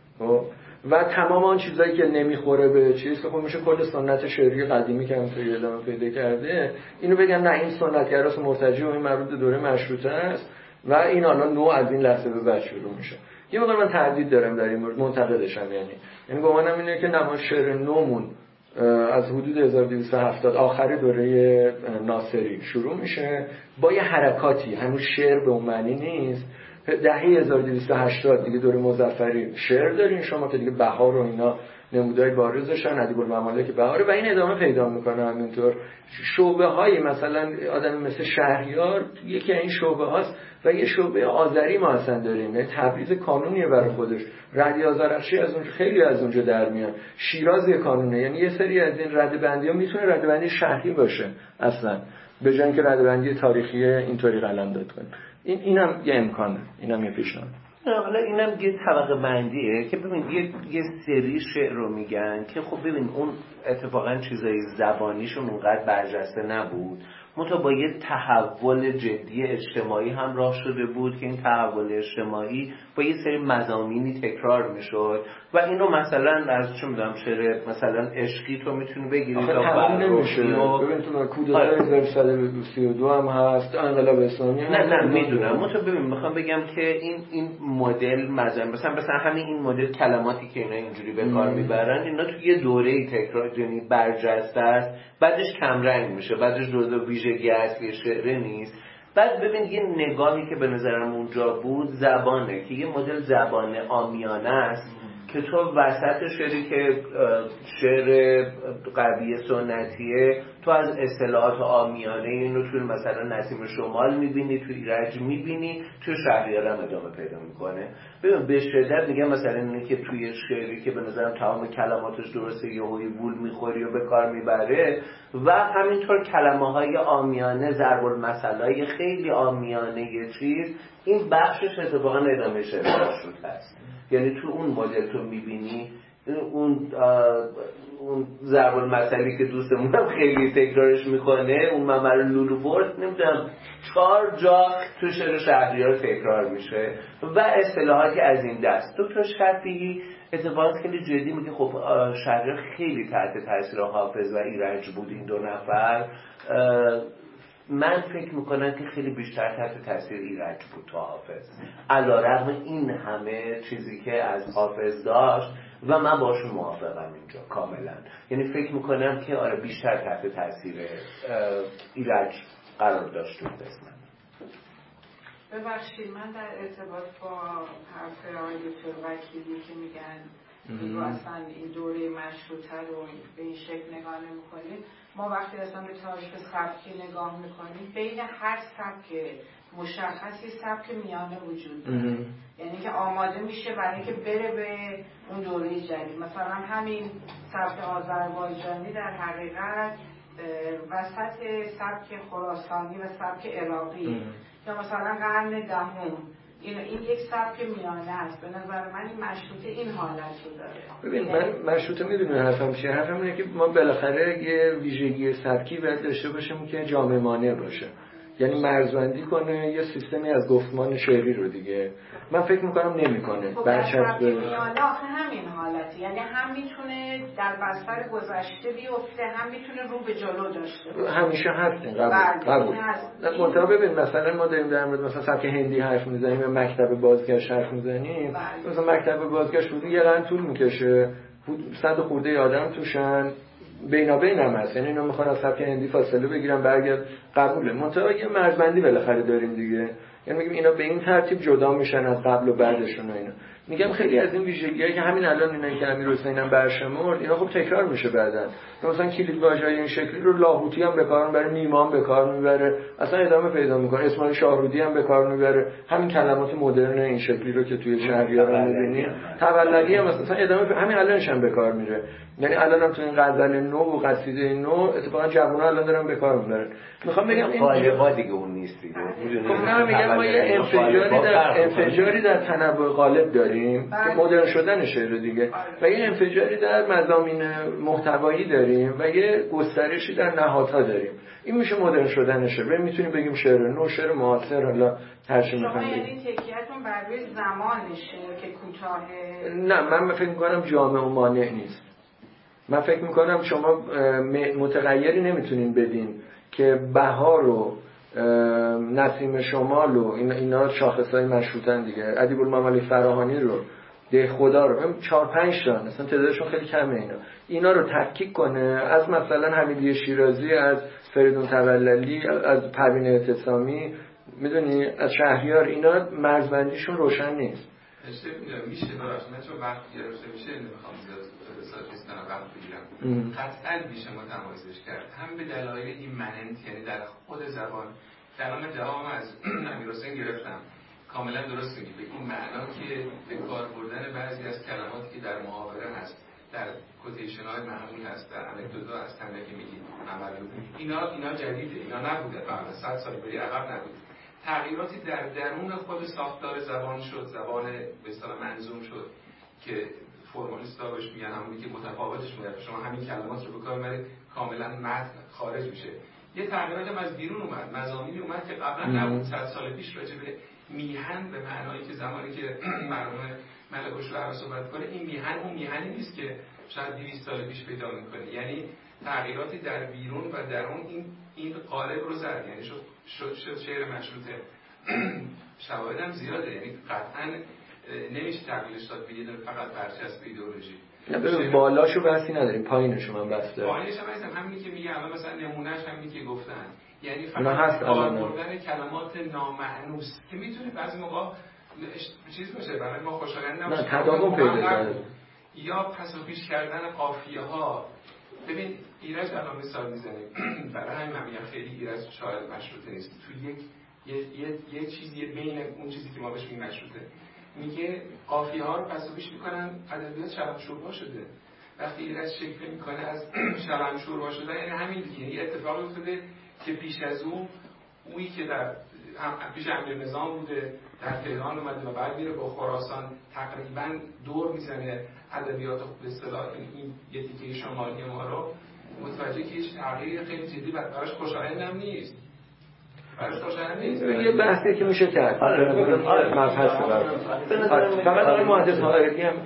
و تمام آن چیزایی که نمیخوره به چیز که خب میشه کل سنت شعری قدیمی که همونطوری ادامه پیدا کرده، اینو بگن نه این سنتگراست مرتجع و این مربوط به دوره مشروطه است و این الان نو از این لحظه به بعد شروع میشه. یه موقع من تردید دارم در این مورد، منتقدشم. یعنی یعنی گمانم اینه که نما شعر نومون از حدود هزار و دویست و هفتاد آخر دوره ناصری شروع میشه با یه حرکاتی، هنوز شعر به اون معنی نیست. دهه هزار و دویست و هشتاد دیگه دوره مظفری شعر دارین شما که دیگه بهار و اینا نمودهای بارزشن، ادیب الممالک بهاره و این ادامه پیدا میکنه. همینطور شعبه های مثلا آدم مثل شهریار یکی این شعبه هاست و یه شعبه آذری ما اصلا داریم، یعنی تبریز کانونیه برای خودش، رد آذرخشی از اونجا خیلی از اونجا در میاد، شیراز یه کانونه، یعنی یه سری از این ردبندی ها میتونه ردبندی شهری باشه اصلا به جای اینکه ردبندی تاریخی اینطوری قلمداد کنه. این اینم یه امکانه، اینم یه پیشنهاد. حالا اینم یه طبقه بندیه که ببین یه یه سری شعر رو میگن که خب ببین اون اتفاقا چیزای زبانیشون اونقدر برجسته نبود، منتها با یه تحول جدی اجتماعی همراه شده بود که این تحول اجتماعی با یه سری مضامینی تکرار میشد و اینو مثلا از چه میدونم شعر مثلا عشقی تو میتونی بگیری تا فرقی نمیشه. ببین تو کودتای هزار و سیصد و سی و دو هم هست، انقلاب اسلامی نه نه میدونم. منتها ببین میخوام بگم که این این مدل مثلا مثلا مثلا همین این مدل کلماتی که اینا اینجوری به کار میبرن اینا تو یه دوره‌ای تکرار یعنی برجسته است، بعدش کم رنگ میشه، بعدش جزء ویژگی اصلی شعر نیست. بعد ببین یه نگاهی که به نظرم اونجا بود زبانه که یه مدل زبان عامیانه است که تو وسط شعری که شعر قوی سنتیه تو از اصطلاحات عامیانه اینو توی مثلا نسیم شمال میبینی، توی ایرج میبینی، توی شهریار هم ادامه پیدا میکنه. ببین به شدت میگم مثلا اینه که توی شعری که به نظرم تمام کلماتش درسته یهویی وول میخوری و به کار میبره و همینطور کلمه های عامیانه ضرب المثلای خیلی عامیانه یه چیز، این بخشش اتفاقا ادامه شعر شده است. یعنی تو اون مدل تو میبینی اون اون ضرب المثلی که دوستمونم خیلی تکرارش میکنه، اون ممر لولو برد نمیدونم چهار جا تو شعر شهریار تکرار میشه و اصطلاحاتی از این دست. دکتر شفیعی اتفاقا خیلی جدی میگه خب شهریار خیلی تحت تاثیر حافظ و ایرج بود این دو نفر. من فکر میکنم که خیلی بیشتر تحت تاثیر ایرج بود تا حافظ، علیرغم این همه چیزی که از حافظ داشت و من باشون موافقم اینجا کاملا. یعنی فکر میکنم که آره بیشتر تحت تاثیر ایرج قرار داشت تو قسمت. ببخشید من در ارتباط با حرف آقای دکتر وکیلی که میگن رو اصلا این دوره مشروطه رو به این شکل نگاه نمی‌کنیم، ما وقتی اصلا به تاریخ سبکی نگاه می‌کنیم بین هر سبک مشخصی سبک میانه وجود داره، یعنی که آماده میشه برای اینکه بره به اون دوره جدید. مثلا همین سبک آذربایجانی در حقیقت وسط سبک خراسانی و سبک عراقی یا مثلا قرن دهم این این یک سبک میانه است. به نظر من این مشروطه این حالت رو داره. ببین من مشروطه میدونی حرفم چیه؟ حرفم اینه که ما بالاخره یه ویژگی سبکی باید داشته باشیم که جامع مانع باشه، یعنی مرزبندی کنه یه سیستمی از گفتمان شعری رو دیگه. من فکر میکنم نمیکنه. خب برچسب میانه آخه همین حالتی، یعنی هم میتونه در بستر گذشته بیفته هم میتونه رو به جلو داشته باشه. همیشه هست این قبول قبول منطقه. ببین مثلا ما داریم در مورد مثلا سبک هندی حرف میزنیم یا مکتب بازگشت حرف میزنیم، مثلا مکتب بازگشت حدود یه قرن طول میکشه، صد خورده آدم توشن، بینابین هم هست، یعنی اینا میخوان از سبک هندی فاصله بگیرن برگرد، قبوله. منتها یه مرزبندی بالاخره داریم دیگه، یعنی میگیم اینا به این ترتیب جدا میشن از قبل و بعدشون و اینا. میگم خیلی از این ویژگی‌هایی که همین الان اینا که امیر حسین هم برشمرد اینا خب تکرار میشه بعدن. مثلا کلید واژه‌های این شکلی رو لاهوتی هم به کار میبره، نیما هم به کار میبره، اصلا ادامه پیدا میکنه. اسماعیل شاهرودی هم به کار میبره همین کلمات مدرن این شکلی رو که توی شهریار هم می‌بینی. تولدی هم مثلا ادامه همین الانش هم به کار میره. یعنی الان هم تو این غزل نو و قصیده نو اتفاقا جوونا الان دارن به کار میبرن. میخوام بگم این قالب‌ها دیگه اون نیست دیگه. خب نه میگم ما یه انفجاری در انفجاری در تنوع قالب داریم که مدرن شدن شعر دیگه و یه انفجاری در مضامین محتوایی داریم و یه گسترشی در نهادها داریم. این میشه مدرن شدن شعر. میتونیم بگیم شعر نو، شعر معاصر، حالا هر چی میخوایم بگیم. شما یعنی تکیه‌تون بر روی زمانشه که کوتاهه؟ نه من فکر می‌کنم جامع و مانع نیست. من فکر می‌کنم شما متغیری نمیتونین بدین که بهار و نسیم شمال و اینا شاخص‌های مشروطن دیگه. ادیب الممالک فراهانی رو، ده خدا رو، چهار پنج تا مثلا تعدادشون خیلی کمه، اینا اینا رو تفکیک کنه از مثلا حمیدی شیرازی، از فریدون توللی، از پروین اعتصامی، میدونی از شهریار، اینا مرزبندیشون روشن نیست. میشه براش من چون وقت گرفته میشه نمیخوام زیاد رسالت کنم وقت بگیرم. قطعا میشه متمایزش کرد هم به دلایل این مننت، یعنی در خود زبان. کلام جواب از امیر حسین گرفتم، کاملا درست میگی به این معنا که به کار بردن بعضی از کلماتی که در محاوره هست، در کوتیشن های معمول هست، در انکدوتا هست، هم که میگی عملو اینا اینا جدیده، اینا نبوده قبل صد سال بری عقب نبود. تغییراتی در درون خود ساختار زبان شد، زبان به اصطلاح منظوم شد که فرمالیستا بهش میگن همونی که متفاوتش میاد. شما همین کلمات رو به کار میبرید کاملا متن خارج میشه. یه تغییراتی هم از بیرون اومد، مضامینی اومد که قبلا نبود. صد سال پیش راجع به میهن به معنایی که زمانی که مرحوم ملک الشعراء صحبت کنه، این میهن اون میهنی نیست که شاید دویست سال پیش پیدا میکنه. یعنی تغییراتی در بیرون و درون این این قالب رو زد. یعنی شد شد, شد شعر مشروطه. شواهد هم زیاده، یعنی قطعا نمیشه تقلیلش داد به فقط برچسب ایدئولوژی. نه ببین بالاشو بحثی نداریم، پایینشو من بحث دارم. پایینش هم هستم، همینی که میگه الان مثلا نمونهش همینی که گفتن، یعنی فقط آوردن کلمات نامعنوس که میتونه بعضی موقع چیز باشه برای ما خوشایند نباشه، نه تداوم پیدا کنه، یا پس و پیش کردن قافیه ها. ببین ایرج الان مثال میزنه، برای همین من میگم خیلی ایرج شاعر مشروطه نیست. تو یک یه یه یه چیزی بین اون چیزی که ما بهش میگیم مشروطه، میگه قافیه ها رو پس و پیش میکنن، ادبیات شلمشوربا شده. وقتی ایرج شکل میکنه از شلمشوربا شده، یعنی همین دیگه. یه اتفاقی افتاده که پیش از اون اویی که در پیش امیر نظام بوده در تهران اومده و بعد میره با خراسان تقریبا دور میزنه ادبیات به اصطلاح این یه تیکه شمالی ما رو، متوجه که هیچ تغییر خیلی جدی براش خوشایند هم نیست. براش خوشایند نیست. یه بحثی که میشه کرد. مبحث بعد. فقط آقای مهندس حائری هم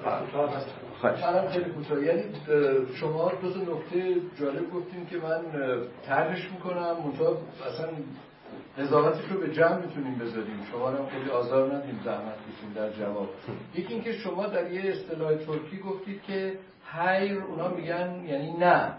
سلام، خیلی کوتاه. یعنی شما دو تا نکته جالب گفتیم که من طرحش میکنم، منتها اصلا قضاوتش رو به جمع میتونیم بذاریم، شما هم خیلی آزار ندیم زحمت کشیم در جواب. یکی این که شما در یه اصطلاح ترکی گفتید که خیر اونا میگن یعنی نه،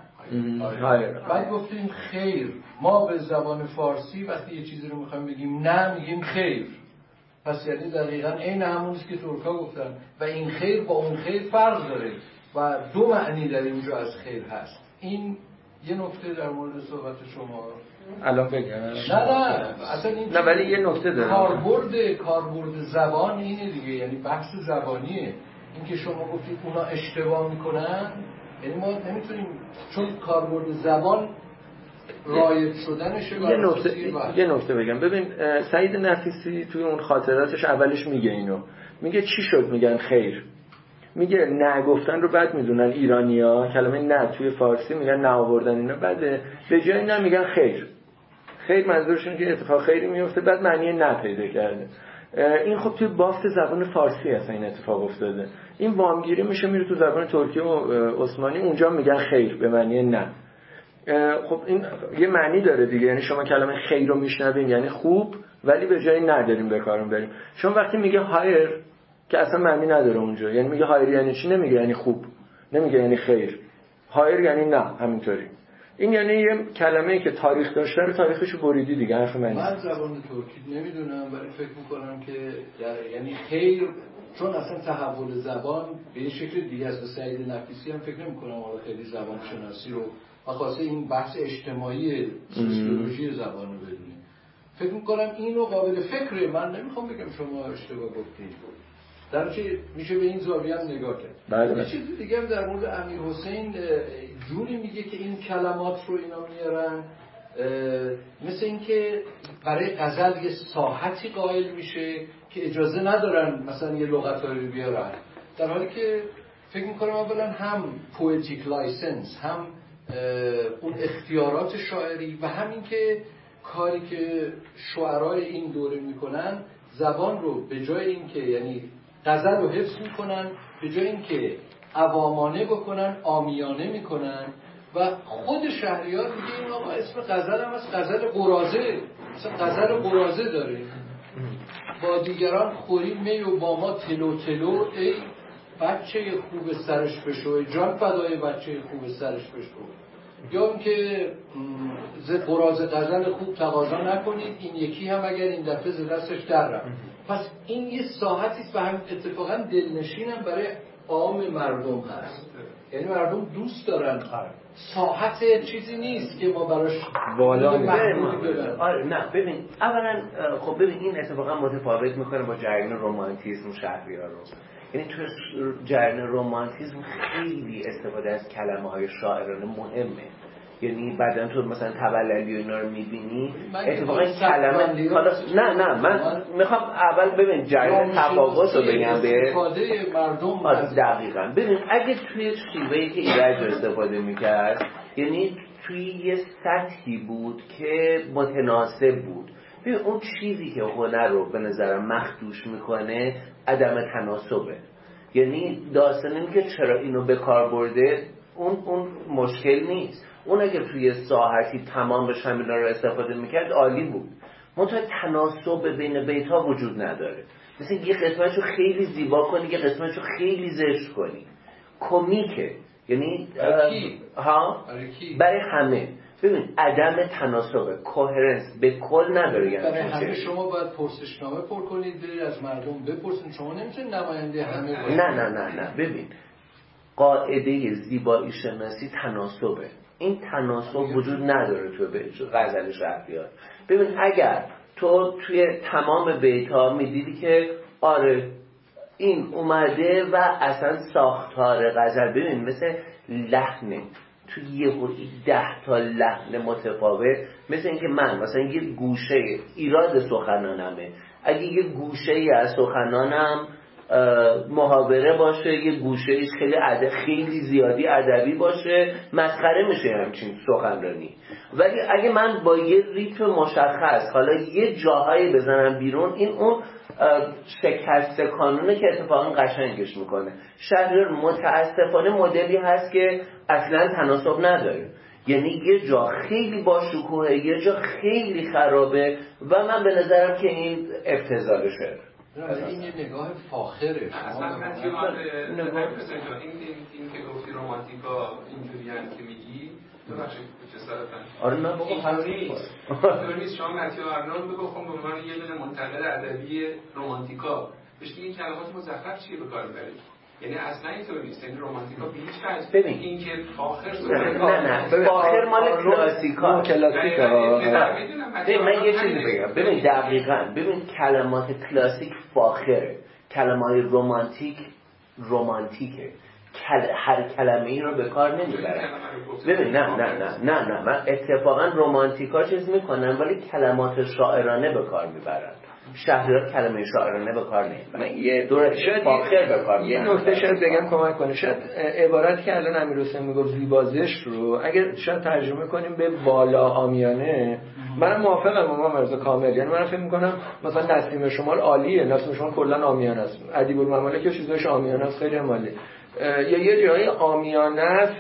بعد گفتیم خیر. ما به زبان فارسی وقتی یه چیزی رو میخوایم بگیم نه میگیم خیر، پس یعنی دقیقاً این همونیست که ترکا گفتن و این خیر با اون خیر فرق داره و دو معنی در اینجا از خیر هست. این یه نکته در مورد صحبت شما الان بگم. نه نه اصلا این نه ولی یه نکته داره. کاربرد کاربرد زبان اینه دیگه، یعنی بحث زبانیه. این که شما گفتید اونا اشتباه میکنن، یعنی ما نمیتونیم چون کاربرد زبان رایج شدنش. یه نکته یه نکته بگم. ببین سعید نفیسی توی اون خاطراتش اولش میگه اینو، میگه چی شد میگن خیر، میگه نه گفتن رو بد میدونن ایرانی‌ها، کلمه نه توی فارسی میگن نه آوردن اینا بده، به جای نه میگن خیر. خیر منظورشون که اتفاق خیری میفته، بعد معنی نه پیدا کرده. این خب توی بافت زبان فارسی هست این اتفاق افتاده. این وامگیری میشه میره تو زبان ترکی و عثمانی، اونجا میگن خیر به معنی نه. خب این یه معنی داره دیگه، یعنی شما کلمه خیر رو میشنوین یعنی خوب، ولی به جای نداریم به کارم بریم. شما وقتی میگه هایر که اصلا معنی نداره اونجا، یعنی میگه هایر یعنی چی، نمیگه یعنی خوب، نمیگه یعنی خیر. هایر یعنی نه، همینطوری. این یعنی یه کلمه‌ای که تاریخ داشته رو تاریخشو بریدی دیگه، حرف من من زبان ترکی نمیدونم ولی فکر میکنم که در یعنی خیر، چون اصلا تحول زبان به این شکل دیگه از سعید نفیسی هم فکر نمی‌کنم حالا خیلی زبان شناسی رو واسه این بحث اجتماعی سوسیولوژی زبان رو بدونیم. فکر می‌کنم اینو قابل فکره. من نمیخوام بگم شما اشتباه گفتید، در چه میشه به این زاویه هم نگاه کرد. بله. یه چیزی دیگه هم در مورد امیر حسین جوری میگه که این کلمات رو اینا میارن، مثل اینکه برای غزل یه ساحتی قائل میشه که اجازه ندارن مثلا یه لغتاری بیارن، در حالی که فکر میکنم اولا هم پوئتیک لایسنس، هم اون اختیارات شاعری و همین که کاری که شعرای این دوره میکنن زبان رو به جای اینکه یعنی غزل رو حفظ میکنن، به جای اینکه عوامانه بکنن عامیانه میکنن. و خود شهریار میگه این آقا اسم غزل هم از غزل قرازه، مثلا غزل قرازه داره، با دیگران خوریم می و با ما تلو تلو، ای بچه خوب سرش بشو، جان فدای بچه خوب سرش بشو. یا اون که ز قراز غزل خوب تقاضا نکنید، این یکی هم اگر این دفعه ز دستش در رفت. پس این یه ساحتی است و هم اتفاقا دلنشین هم برای عام مردم هست، یعنی مردم دوست دارن. ساحت چیزی نیست که ما براش والا آره نه ببین اولا خب ببین این اتفاقا متفاوت میکنه با جریان رمانتیسم شهریار رو. یعنی تو جریان رمانتیسم خیلی استفاده از کلمه های شاعرانه مهمه، یعنی بعدن تو مثلا تبللی و اینا رو میبینی اتفاقا کلمه حالا نه نه من میخوام اول ببین جریان تفاوت رو بگم به استفاده مردم. دقیقاً ببین اگه توی شیوهی که ایرج استفاده میکرد، یعنی توی یه سطحی بود که متناسب بود. ببین اون چیزی که هنر رو به نظرم مخدوش میکنه عدم تناسبه. یعنی داستان اینه که چرا اینو به کار برده اون اون مشکل نیست. اون اگه توی ساحتی تمام بشه همینا رو استفاده میکرد عالی بود. منتها تناسب بین بیت‌ها وجود نداره. مثل یه قسمتشو خیلی زیبا کنی یه قسمتشو خیلی زشت کنی. کمیکه، یعنی ها برای همه. ببین عدم تناسب، کوهرنس به کل نداره. یعنی برای همه شما باید پرسشنامه پر کنید، برید از مردم بپرسید. شما نمیتونید نماینده همه باشید. نه نه نه نه ببین قاعده زیبایی شناسی تناسبه. این تناسب وجود نداره تو به غزل شهریار. ببین اگر تو توی تمام بیت‌ها میدیدی که آره این اومده و اصلا ساختار غزل ببین مثل لحنه تو یه ده تا لحن متفاوت، مثل اینکه من مثلا یه گوشه ایراد سخنانمه، اگه یه گوشه ای از سخنانم محاوره باشه، یه گوشه ایش خیلی عدد خیلی زیادی ادبی باشه، مسخره میشه همچین سخنرانی. ولی اگه من با یه ریتم مشخص حالا یه جاهایی بزنم بیرون، این اون شکست قانونه که اتفاقا قشنگش میکنه. شهریار متاسفانه مدلی هست که اصلا تناسب نداره. یعنی یه جا خیلی با شکوهه، یه جا خیلی خرابه و من به نظرم که این افتضاح شعر. این یه نگاه فاخره. اصلا این این که گفتی رومانتیکا اینجوریان که میگی ببخشید جسارتاً آره نه بابا همین نیست. شما متیو ارنولد بگو خب به عنوان یه دونه منتقد ادبی رومانتیکا بهش این کلمات مزخرف چیه به کار میبرید؟ یعنی اصلا اینطور نیست. یعنی رومانتیکا به هیچ وجه ببین این که فاخر نه نه فاخر مال کلاسیکا کلاسیکا. ببین من یه چیزی بگم، ببین دقیقاً ببین کلمات کلاسیک فاخره، کلمات رومانتیک رومانتیکه، کل... هر کلمه ای رو به کار نمیبرن. ببین نه نه نه نه نه من اتفاقا رومانتیکا چیز میکنن ولی کلمات شاعرانه به کار میبرن. شهریار کلمه شاعرانه به کار نمیبرن. یه شاید فاخر به کار یه نکته شاید بگم کمک کنه. شاید عبارتی که الان امیرحسین میگفت زیبازش رو اگر شاید ترجمه کنیم به والا عامیانه، منم موافقم با مرزا کامل. یعنی من فکر میکنم مثلا نسیم شمال عالیه، نسیم شمال کلا عامیانه است، ادیب الممالک که چیزاش عامیانه است خیلی عالیه. یا یه جایی عامیانه است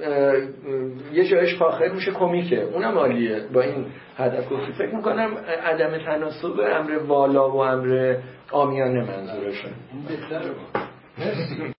یه جایش فاخر میشه کمیکه، اونم عالیه. با این هدف گفتی فکر میکنم عدم تناسب امر والا و امر عامیانه منظورشه. این بهتره.